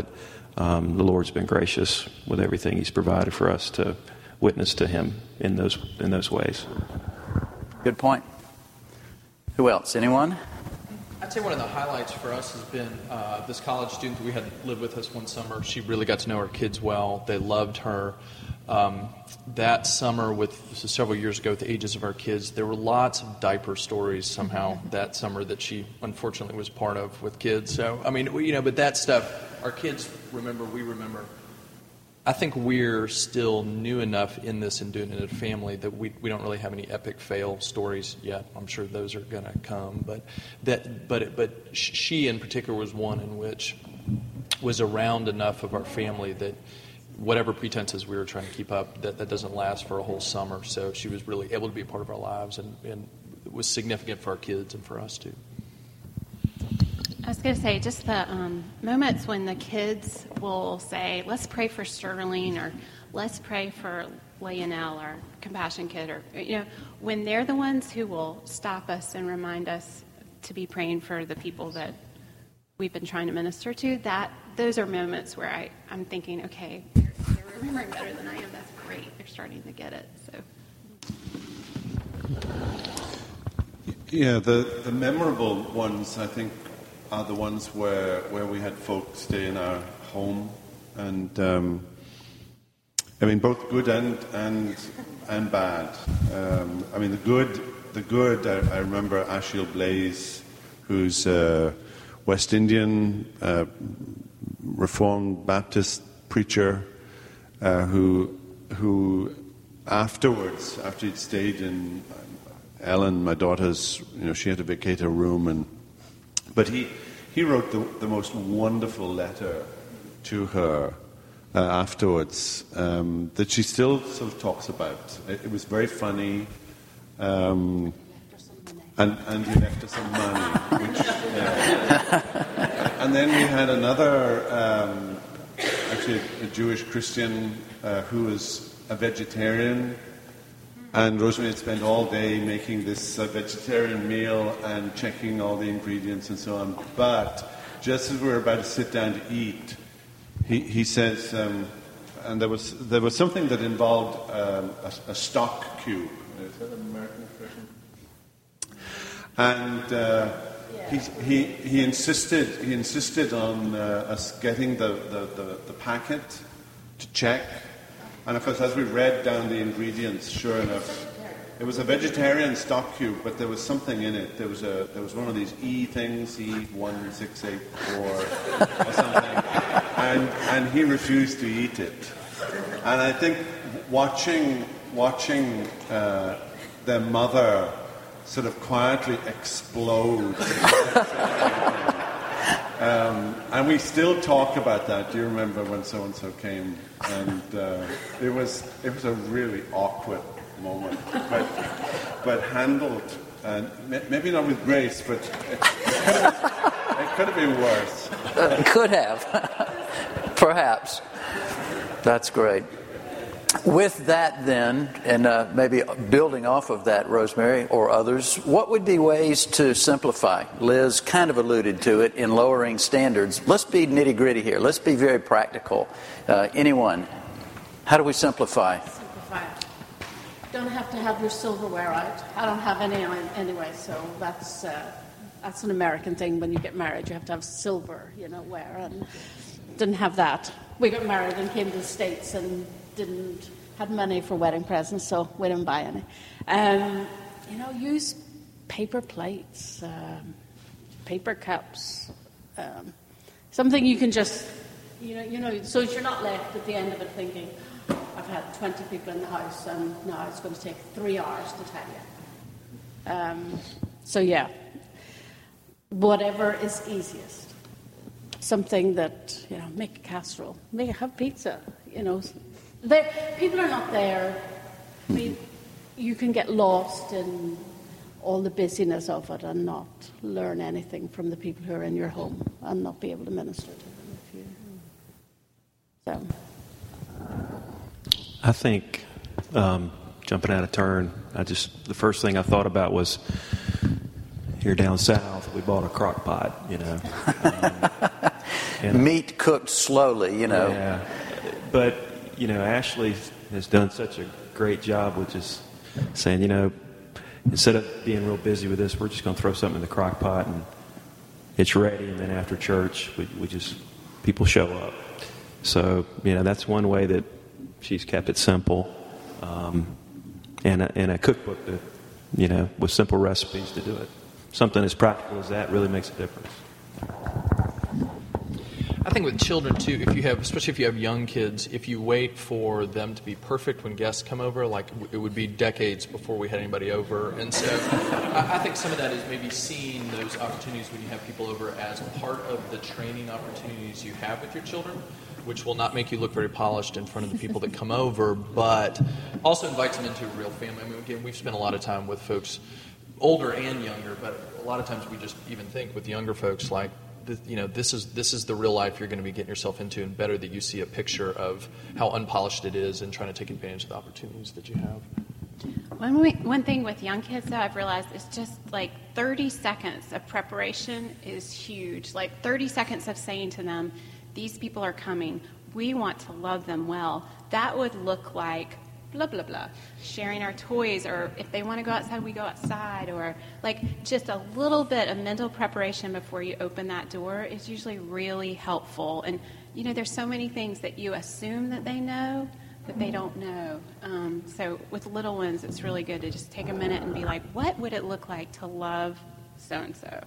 the Lord's been gracious with everything He's provided for us to witness to Him in those ways. Good point. Who else? Anyone? I'd say one of the highlights for us has been this college student that we had lived with us one summer. She really got to know her kids well. They loved her. That summer, several years ago, with the ages of our kids, there were lots of diaper stories somehow that summer that she unfortunately was part of with kids. So, I mean, but that stuff, our kids remember, we remember. I think we're still new enough in this and doing it in a family that we don't really have any epic fail stories yet. I'm sure those are going to come, but she in particular was one in which was around enough of our family that whatever pretenses we were trying to keep up, that doesn't last for a whole summer. So she was really able to be a part of our lives, and it was significant for our kids and for us too. I was going to say, just the moments when the kids will say, let's pray for Sterling, or let's pray for Lionel, or Compassion Kid, or, when they're the ones who will stop us and remind us to be praying for the people that we've been trying to minister to, those are moments where I'm thinking, okay, they're remembering better than I am. That's great. They're starting to get it. So. Yeah, the memorable ones, I think, are the ones where we had folks stay in our home, and both good and bad. The good. I remember Ashiel Blaze, who's West Indian Reformed Baptist preacher, who afterwards, after he'd stayed in Ellen, my daughter's, she had to vacate her room, but he wrote the most wonderful letter to her afterwards that she still sort of talks about. It was very funny, and he left her some money. And then we had another, actually a Jewish Christian who was a vegetarian. And Rosemary had spent all day making this vegetarian meal and checking all the ingredients and so on. But just as we were about to sit down to eat, he says, and there was something that involved a stock cube. Is that an American expression? And he insisted on us getting the packet to check. And of course, as we read down the ingredients, sure enough, it was a vegetarian stock cube, but there was something in it. There was one of these E things, E1684 or something, and he refused to eat it. And I think watching their mother sort of quietly explode. And we still talk about that. Do you remember when so-and-so came? And it was a really awkward moment, but handled, maybe not with grace, but it could have been worse. Could have, perhaps. That's great. With that then, and maybe building off of that, Rosemary, or others, what would be ways to simplify? Liz kind of alluded to it in lowering standards. Let's be nitty-gritty here. Let's be very practical. Anyone? How do we simplify? Simplify. Don't have to have your silverware out. I don't have any anyway, so that's an American thing. When you get married, you have to have silver, ware, and didn't have that. We got married and came to the States and had money for wedding presents, so we didn't buy any. Use paper plates, paper cups, something you can just, so you're not left at the end of it thinking, I've had 20 people in the house and now it's going to take 3 hours to tell you. Whatever is easiest. Something that, make a casserole, have pizza, people are not there. I mean, you can get lost in all the busyness of it and not learn anything from the people who are in your home and not be able to minister to them. I think, jumping out of turn, the first thing I thought about was here down south, we bought a crock pot, meat cooked slowly, Yeah. But, Ashley has done such a great job with just saying, instead of being real busy with this, we're just going to throw something in the crock pot and it's ready. And then after church, people show up. So, that's one way that she's kept it simple. And a cookbook that, with simple recipes to do it. Something as practical as that really makes a difference. I think with children too, especially if you have young kids, if you wait for them to be perfect when guests come over, like it would be decades before we had anybody over. And so I think some of that is maybe seeing those opportunities when you have people over as part of the training opportunities you have with your children, which will not make you look very polished in front of the people that come over, but also invites them into a real family. I mean, again, we've spent a lot of time with folks older and younger, but a lot of times we just even think with younger folks like, this is the real life you're going to be getting yourself into, and better that you see a picture of how unpolished it is and trying to take advantage of the opportunities that you have. One thing with young kids, though, I've realized is just like 30 seconds of preparation is huge. Like 30 seconds of saying to them, these people are coming. We want to love them well. That would look like blah, blah, blah. Sharing our toys, or if they want to go outside, we go outside, or like just a little bit of mental preparation before you open that door is usually really helpful. And, there's so many things that you assume that they know that they don't know. So with little ones, it's really good to just take a minute and be like, what would it look like to love so-and-so?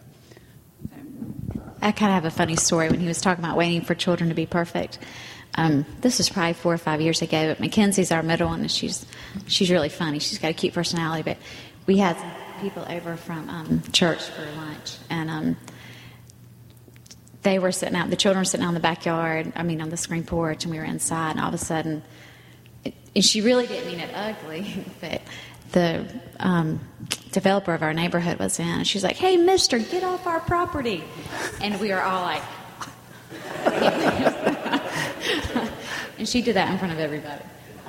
I kind of have a funny story when he was talking about waiting for children to be perfect. This was probably 4 or 5 years ago, but Mackenzie's our middle one, and she's really funny. She's got a cute personality, but we had some people over from church for lunch, and they were sitting out. The children were sitting out in the backyard, on the screen porch, and we were inside, and all of a sudden, and she really didn't mean it ugly, but the developer of our neighborhood was in, and she's like, "Hey, mister, get off our property." And we were all like, and she did that in front of everybody.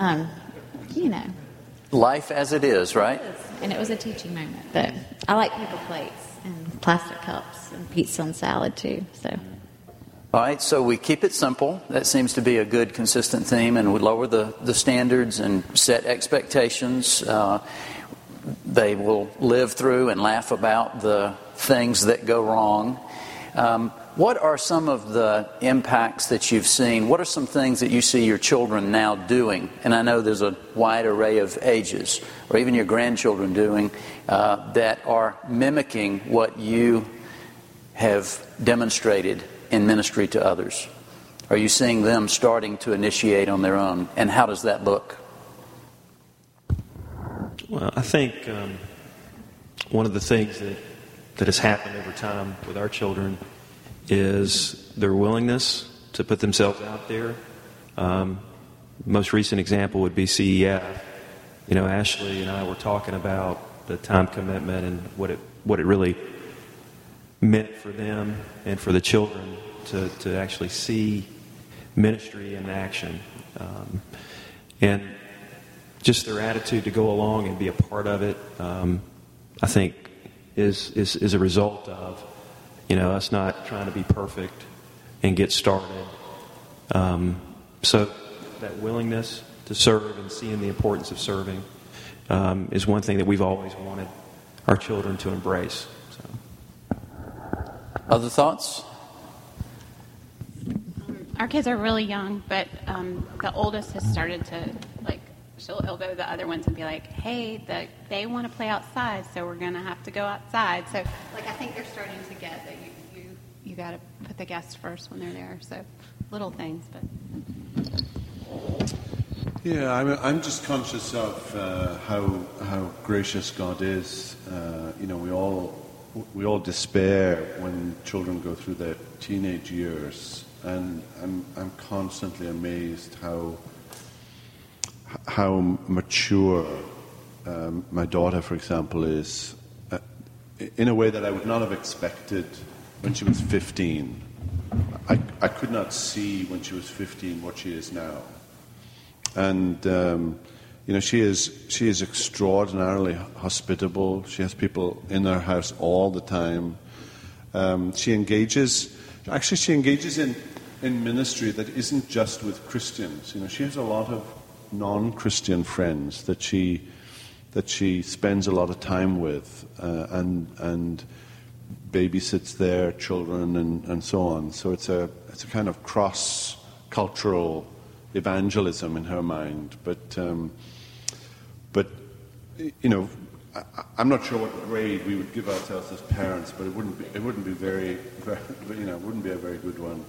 Life as it is, right? And it was a teaching moment. But I like paper plates and plastic cups and pizza and salad too. So. All right, so we keep it simple. That seems to be a good, consistent theme, and we lower the standards and set expectations. They will live through and laugh about the things that go wrong. What are some of the impacts that you've seen? What are some things that you see your children now doing? And I know there's a wide array of ages, or even your grandchildren doing, that are mimicking what you have demonstrated in ministry to others. Are you seeing them starting to initiate on their own? And how does that look? Well, I think one of the things that has happened over time with our children is their willingness to put themselves out there. Most recent example would be CEF. Ashley and I were talking about the time commitment and what it really meant for them and for the children to actually see ministry in action. And just their attitude to go along and be a part of it, I think, is a result of us not trying to be perfect and get started. So that willingness to serve and seeing the importance of serving is one thing that we've always wanted our children to embrace. So. Other thoughts? Our kids are really young, but the oldest has started to, she'll elbow the other ones and be like, hey, they want to play outside, so we're going to have to go outside. So, I think they're starting to get that you got to put the guests first when they're there. So, little things, but... Yeah, I'm just conscious of how gracious God is. We all despair when children go through their teenage years, and I'm constantly amazed how mature my daughter, for example, is in a way that I would not have expected when she was 15. I could not see when she was 15 what she is now. And, she is extraordinarily hospitable. She has people in her house all the time. She engages Actually, she engages in ministry that isn't just with Christians. She has a lot of non-Christian friends that she spends a lot of time with, and babysits their children and so on. So it's a kind of cross-cultural evangelism in her mind. But I'm not sure what grade we would give ourselves as parents, but it wouldn't be very it wouldn't be a very good one.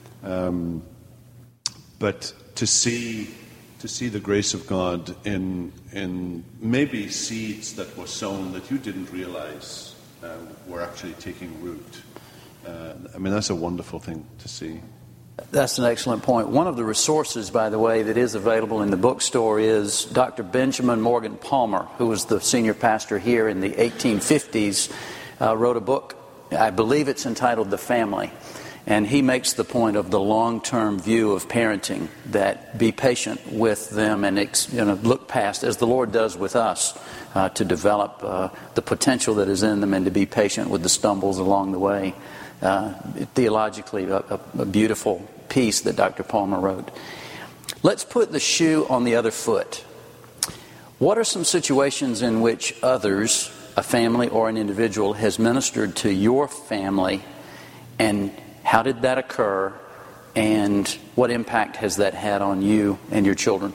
But to see the grace of God in maybe seeds that were sown that you didn't realize were actually taking root. That's a wonderful thing to see. That's an excellent point. One of the resources, by the way, that is available in the bookstore is Dr. Benjamin Morgan Palmer, who was the senior pastor here in the 1850s, wrote a book. I believe it's entitled The Family. And he makes the point of the long-term view of parenting, that be patient with them and look past, as the Lord does with us, to develop the potential that is in them and to be patient with the stumbles along the way. Theologically, a beautiful piece that Dr. Palmer wrote. Let's put the shoe on the other foot. What are some situations in which others, a family or an individual, has ministered to your family, and how did that occur, and what impact has that had on you and your children?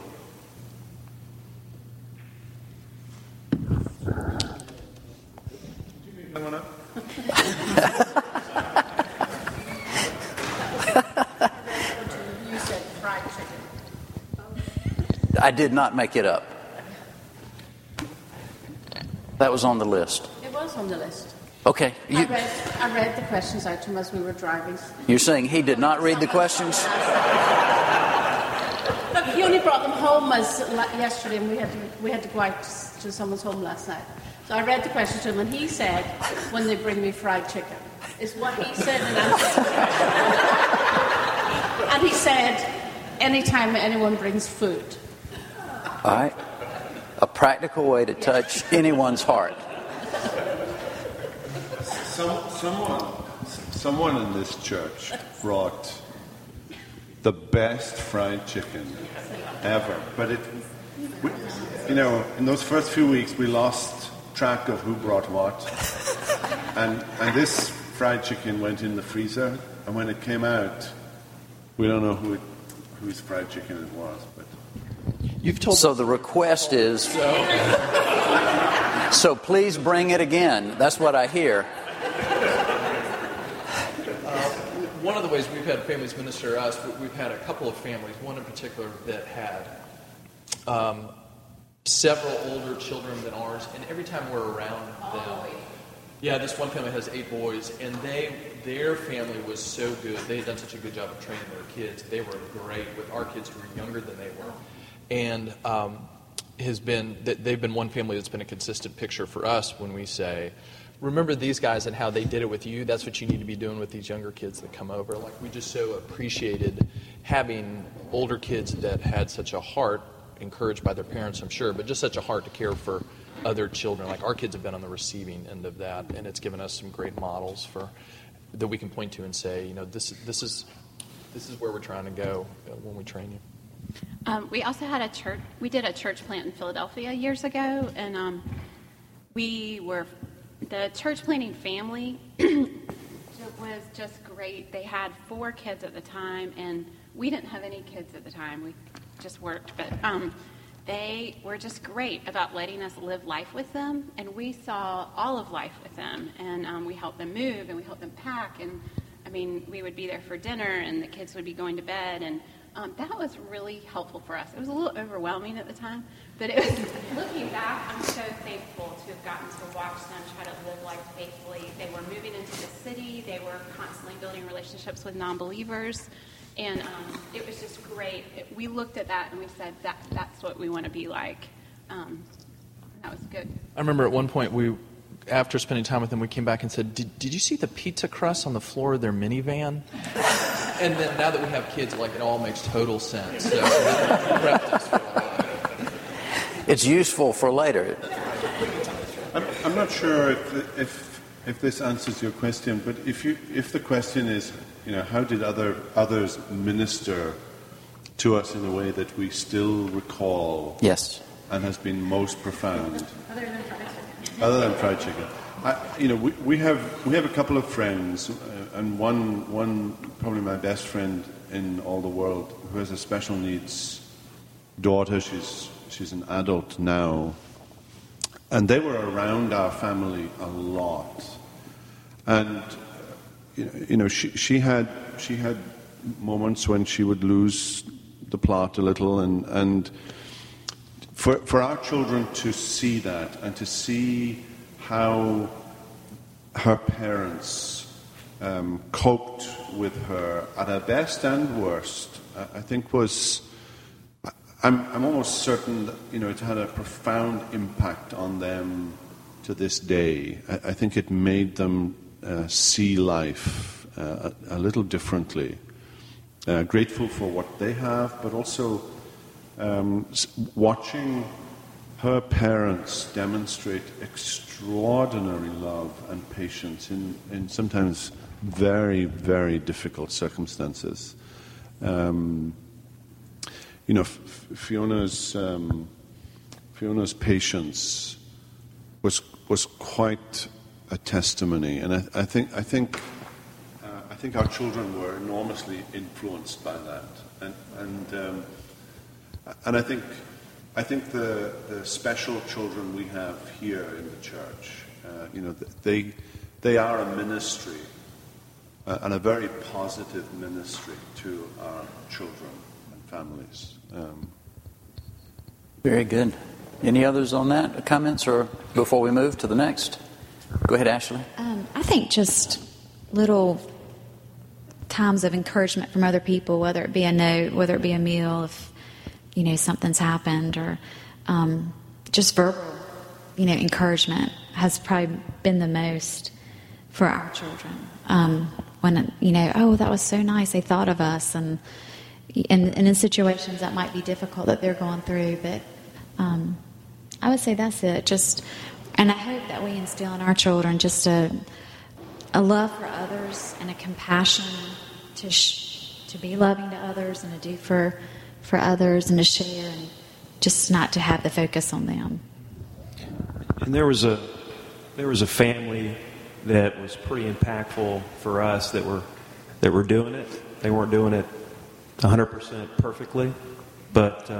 I did not make it up. That was on the list. It was on the list. Okay. I read the questions out to him as we were driving. You're saying he did not read the questions? Look, he only brought them home yesterday, and we had to go out to someone's home last night. So I read the questions to him, and he said, "When they bring me fried chicken," is what he said in answer. And he said, "Anytime anyone brings food." All right. A practical way to touch anyone's heart. Someone in this church brought the best fried chicken ever. But in those first few weeks, we lost track of who brought what. And this fried chicken went in the freezer, and when it came out, we don't know whose fried chicken it was. But so the request is, so please bring it again. That's what I hear. One of the ways we've had families minister to us, we've had a couple of families, one in particular that had several older children than ours, and every time we're around them, this one family has 8 boys, and their family was so good. They had done such a good job of training their kids. They were great with our kids who were younger than they were. And they've been one family that's been a consistent picture for us when we say, remember these guys and how they did it with you. That's what you need to be doing with these younger kids that come over. Like, we just so appreciated having older kids that had such a heart, encouraged by their parents, I'm sure, but just such a heart to care for other children. Like, our kids have been on the receiving end of that, and it's given us some great models that we can point to and say, this is where we're trying to go when we train you. We also had we did a church plant in Philadelphia years ago, and we were the church planting family. It was just great. They had 4 kids at the time, and we didn't have any kids at the time. We just worked, but they were just great about letting us live life with them, and we saw all of life with them, and we helped them move, and we helped them pack, and we would be there for dinner, and the kids would be going to bed, and that was really helpful for us. It was a little overwhelming at the time, but it was. Looking back, I'm so thankful to have gotten to watch them try to live life faithfully. They were moving into the city. They were constantly building relationships with non-believers, and it was just great. We looked at that and we said, that's what we want to be like. That was good. I remember at one point after spending time with them, we came back and said, did you see the pizza crust on the floor of their minivan? And then now that we have kids, it all makes total sense. So it's useful for later. I'm not sure if this answers your question, but if the question is, how did others minister to us in a way that we still recall? Yes. And has been most profound. Other than fried chicken. We have a couple of friends, and one probably my best friend in all the world, who has a special needs daughter. She's an adult now, and they were around our family a lot. And she had moments when she would lose the plot a little, and for our children to see that and to see how her parents coped with her at her best and worst, I think was. I'm almost certain that it had a profound impact on them to this day. I think it made them see life a little differently. Grateful for what they have, but also watching her parents demonstrate extraordinary love and patience in sometimes very, very difficult circumstances. Fiona's patience was quite a testimony, and I think our children were enormously influenced by that, and I think the special children we have here in the church, they are a ministry, and a very positive ministry to our children and families. Very good. Any others on that? Comments, or before we move to the next? Go ahead, Ashley. I think just little times of encouragement from other people, whether it be a note, whether it be a meal, if something's happened, or just verbal encouragement has probably been the most for our children. When oh, that was so nice, they thought of us, and in situations that might be difficult that they're going through, but I would say that's it. And I hope that we instill in our children just a love for others and a compassion to be loving to others and to do for others and to share, and just not to have the focus on them. And there was a family that was pretty impactful for us that were doing it. They weren't doing it 100% perfectly, but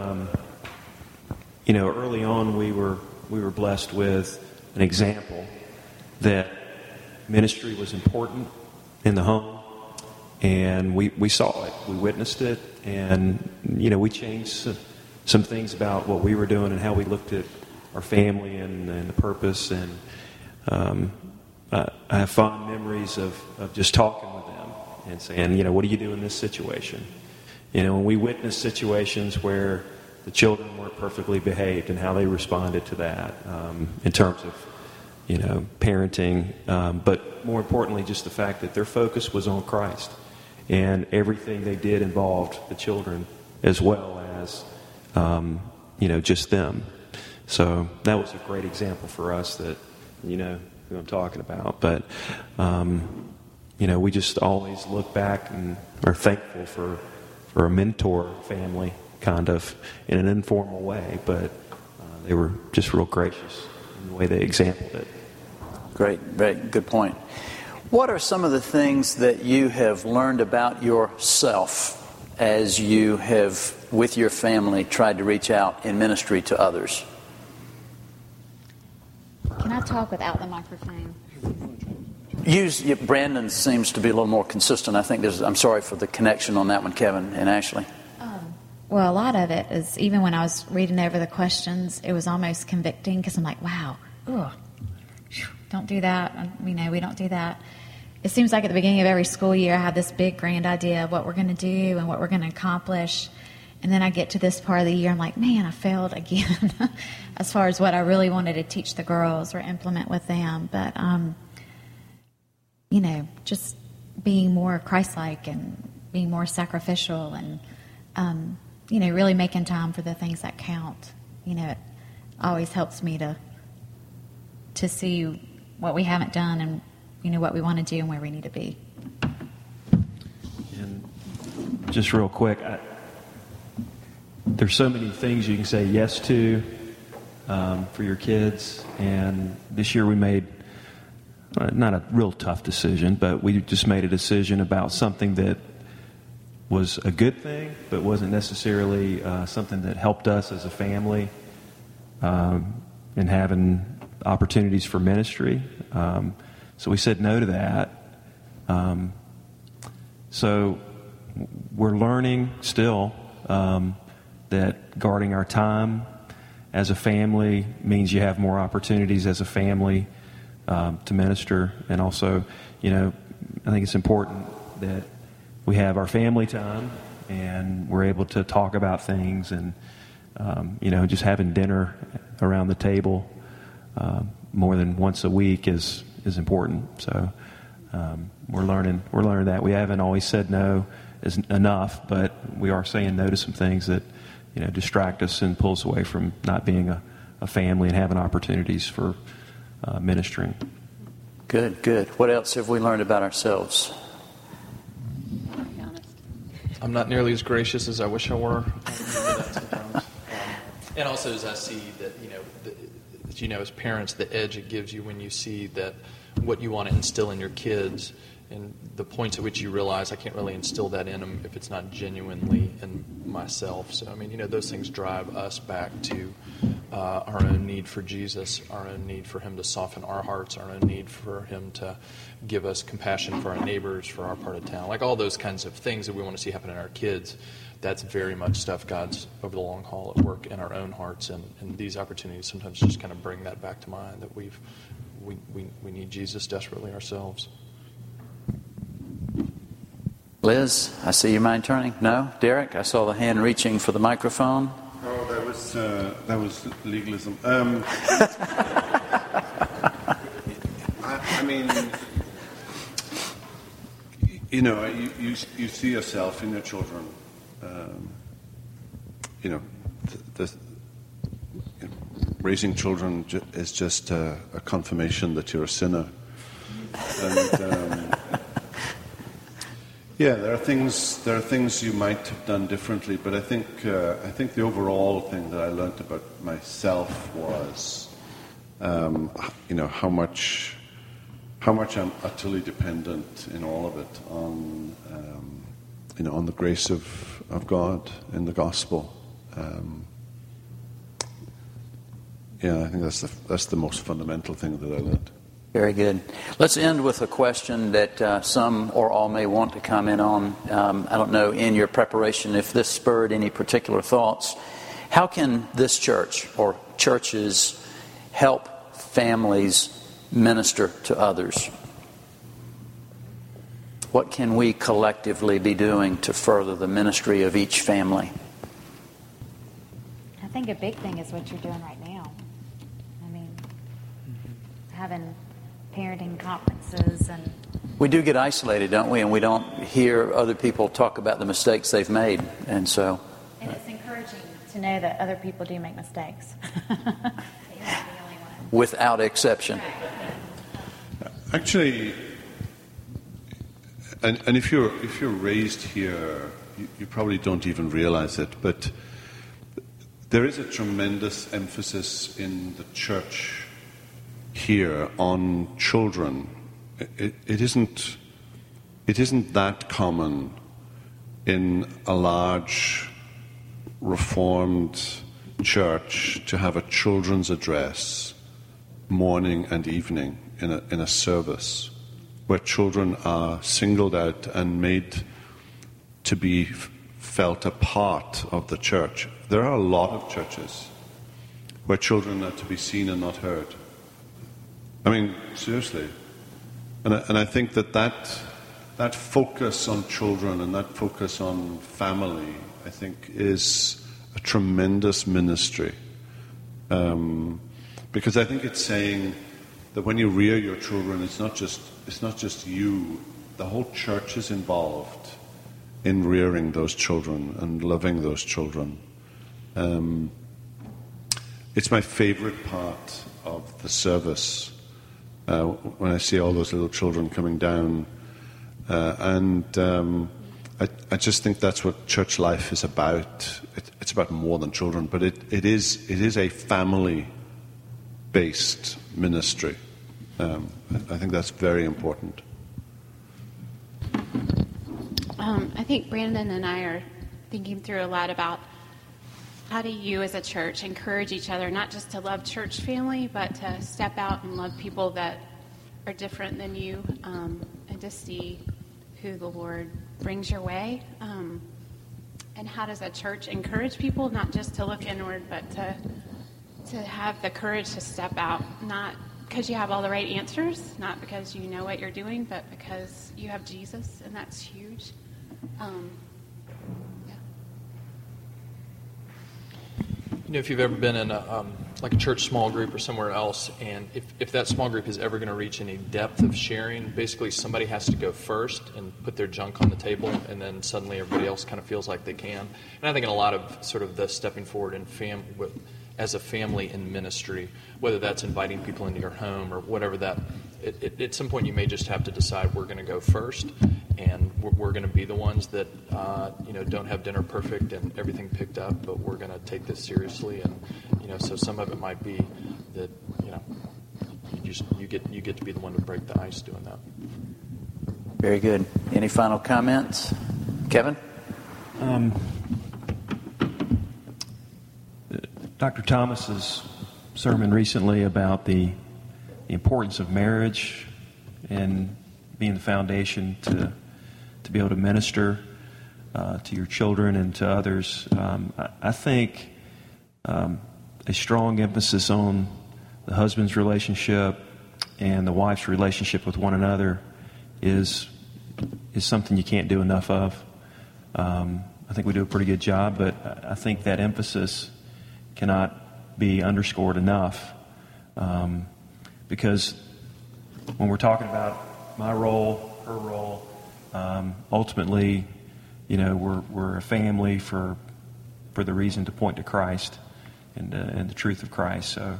early on we were blessed with an example that ministry was important in the home, and we saw it, we witnessed it, and we changed some things about what we were doing and how we looked at our family and the purpose, and I have fond memories of just talking with them and saying, what do you do in this situation? When we witnessed situations where the children weren't perfectly behaved and how they responded to that in terms of, parenting, but more importantly, just the fact that their focus was on Christ, and everything they did involved the children as well as, just them. So that was a great example for us that, who I'm talking about. But, we just always look back and are thankful for a mentor family, kind of, in an informal way, but they were just real gracious in the way they exampled it. Great, very good point. What are some of the things that you have learned about yourself as you have, with your family, tried to reach out in ministry to others? Can I talk without the microphone? Brandon seems to be a little more consistent. I think I'm sorry for the connection on that one, Kevin and Ashley. Well, a lot of it is, even when I was reading over the questions, it was almost convicting, because I'm like, wow, don't do that. We don't do that. It seems like at the beginning of every school year, I have this big grand idea of what we're going to do and what we're going to accomplish. And then I get to this part of the year, I'm like, man, I failed again as far as what I really wanted to teach the girls or implement with them. But, just being more Christ-like and being more sacrificial and, really making time for the things that count. It always helps me to see what we haven't done and, what we want to do and where we need to be. just real quick, there's so many things you can say yes to for your kids. And this year we made not a real tough decision, but we just made a decision about something that was a good thing, but wasn't necessarily something that helped us as a family in having opportunities for ministry. So we said no to that. So we're learning still that guarding our time as a family means you have more opportunities as a family to minister. And also, I think it's important that we have our family time and we're able to talk about things and, just having dinner around the table more than once a week is important. So we're learning that. We haven't always said no is enough, but we are saying no to some things that distract us and pull us away from not being a family and having opportunities for ministering. Good. What else have we learned about ourselves? I'm not nearly as gracious as I wish I were. And also, as I see that, as parents, the edge it gives you when you see that what you want to instill in your kids and the points at which you realize I can't really instill that in them if it's not genuinely in myself. So, those things drive us back to our own need for Jesus, our own need for Him to soften our hearts, our own need for Him to give us compassion for our neighbors, for our part of town. Like all those kinds of things that we want to see happen in our kids, that's very much stuff God's over the long haul at work in our own hearts. And these opportunities sometimes just kind of bring that back to mind, that we need Jesus desperately ourselves. Liz, I see your mind turning. No? Derek, I saw the hand reaching for the microphone. Oh, that was legalism. You see yourself in your children. Raising children is just a confirmation that you're a sinner. And there are things you might have done differently, but I think the overall thing that I learned about myself was, how much I'm utterly dependent in all of it on the grace of God in the gospel. I think that's the most fundamental thing that I learned. Very good. Let's end with a question that some or all may want to comment on. I don't know, in your preparation, if this spurred any particular thoughts. How can this church or churches help families minister to others? What can we collectively be doing to further the ministry of each family? I think a big thing is what you're doing right now. Having parenting conferences and... We do get isolated, don't we? And we don't hear other people talk about the mistakes they've made. And so... And it's encouraging to know that other people do make mistakes. You're not the only one. Without exception. Actually, and if you're raised here, you probably don't even realize it, but there is a tremendous emphasis in the church here on children. It isn't that common in a large Reformed church to have a children's address morning and evening in a service where children are singled out and made to be felt a part of the church. There are a lot of churches where children are to be seen and not heard. Seriously. And I think that focus on children and that focus on family, I think, is a tremendous ministry. Because I think it's saying that when you rear your children, it's not just you. The whole church is involved in rearing those children and loving those children. It's my favorite part of the service. When I see all those little children coming down, and I just think that's what church life is about. It's about more than children, but it is a family-based ministry. I think that's very important. I think Brandon and I are thinking through a lot about how do you as a church encourage each other, not just to love church family, but to step out and love people that are different than you, and to see who the Lord brings your way. And how does a church encourage people, not just to look inward, but to have the courage to step out, not because you have all the right answers, not because you know what you're doing, but because you have Jesus, and that's huge. You know, if you've ever been in a church small group or somewhere else, and if that small group is ever going to reach any depth of sharing, basically somebody has to go first and put their junk on the table, and then suddenly everybody else kind of feels like they can. And I think in a lot of sort of the stepping forward in as a family in ministry, whether that's inviting people into your home or whatever that, at some point you may just have to decide we're going to go first, and we're going to be the ones that don't have dinner perfect and everything picked up, but we're going to take this seriously. And so some of it might be that you get to be the one to break the ice doing that. Very good. Any final comments, Kevin? Dr. Thomas's sermon recently about the importance of marriage and being the foundation to be able to minister to your children and to others. I think a strong emphasis on the husband's relationship and the wife's relationship with one another is something you can't do enough of. I think we do a pretty good job, but I think that emphasis cannot be underscored enough, because when we're talking about my role, her role, ultimately, we're a family for the reason to point to Christ and the truth of Christ. So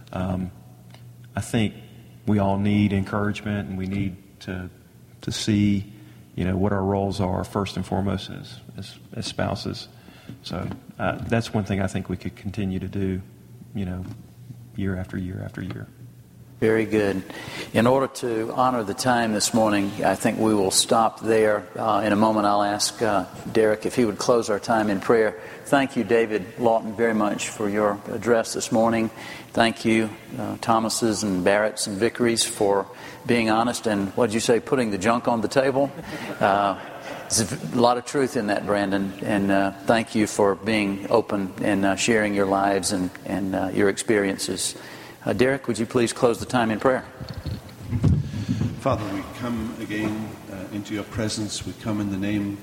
I think we all need encouragement, and we need to see what our roles are first and foremost as spouses. So that's one thing I think we could continue to do, year after year after year. Very good. In order to honor the time this morning, I think we will stop there. In a moment, I'll ask Derek if he would close our time in prayer. Thank you, David Lawton, very much for your address this morning. Thank you, Thomases and Barretts and Vickeries, for being honest and, what did you say, putting the junk on the table? There's a lot of truth in that, Brandon, and thank you for being open and sharing your lives and your experiences. Derek, would you please close the time in prayer? Father, we come again into your presence. We come in the name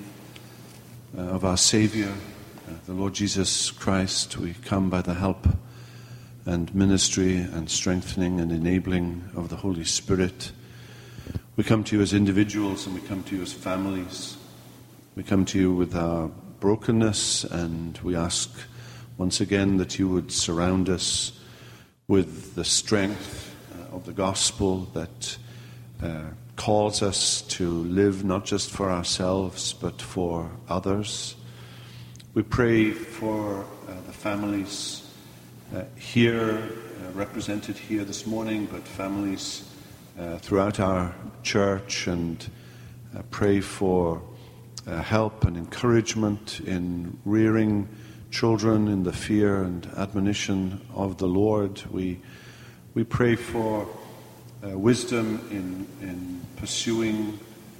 of our Savior, the Lord Jesus Christ. We come by the help and ministry and strengthening and enabling of the Holy Spirit. We come to you as individuals, and we come to you as families. We come to you with our brokenness, and we ask once again that you would surround us with the strength of the gospel that calls us to live not just for ourselves but for others. We pray for the families here, represented here this morning, but families throughout our church, and pray for help and encouragement in rearing children in the fear and admonition of the Lord. We pray for wisdom in pursuing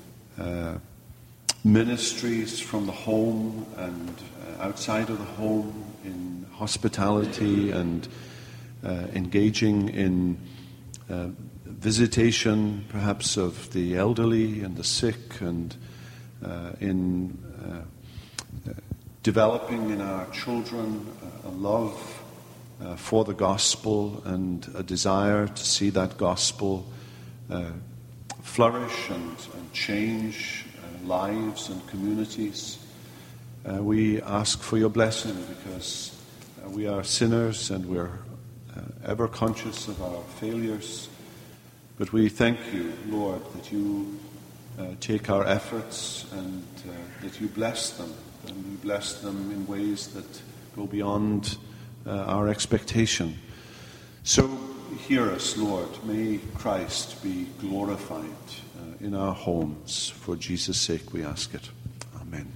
ministries from the home and outside of the home, in hospitality and engaging in visitation, perhaps of the elderly and the sick, and in developing in our children a love for the gospel and a desire to see that gospel flourish and change lives and communities. We ask for your blessing, because we are sinners and we're ever conscious of our failures. But we thank you, Lord, that you take our efforts and that you bless them. And you bless them in ways that go beyond our expectation. So hear us, Lord. May Christ be glorified in our homes. For Jesus' sake we ask it.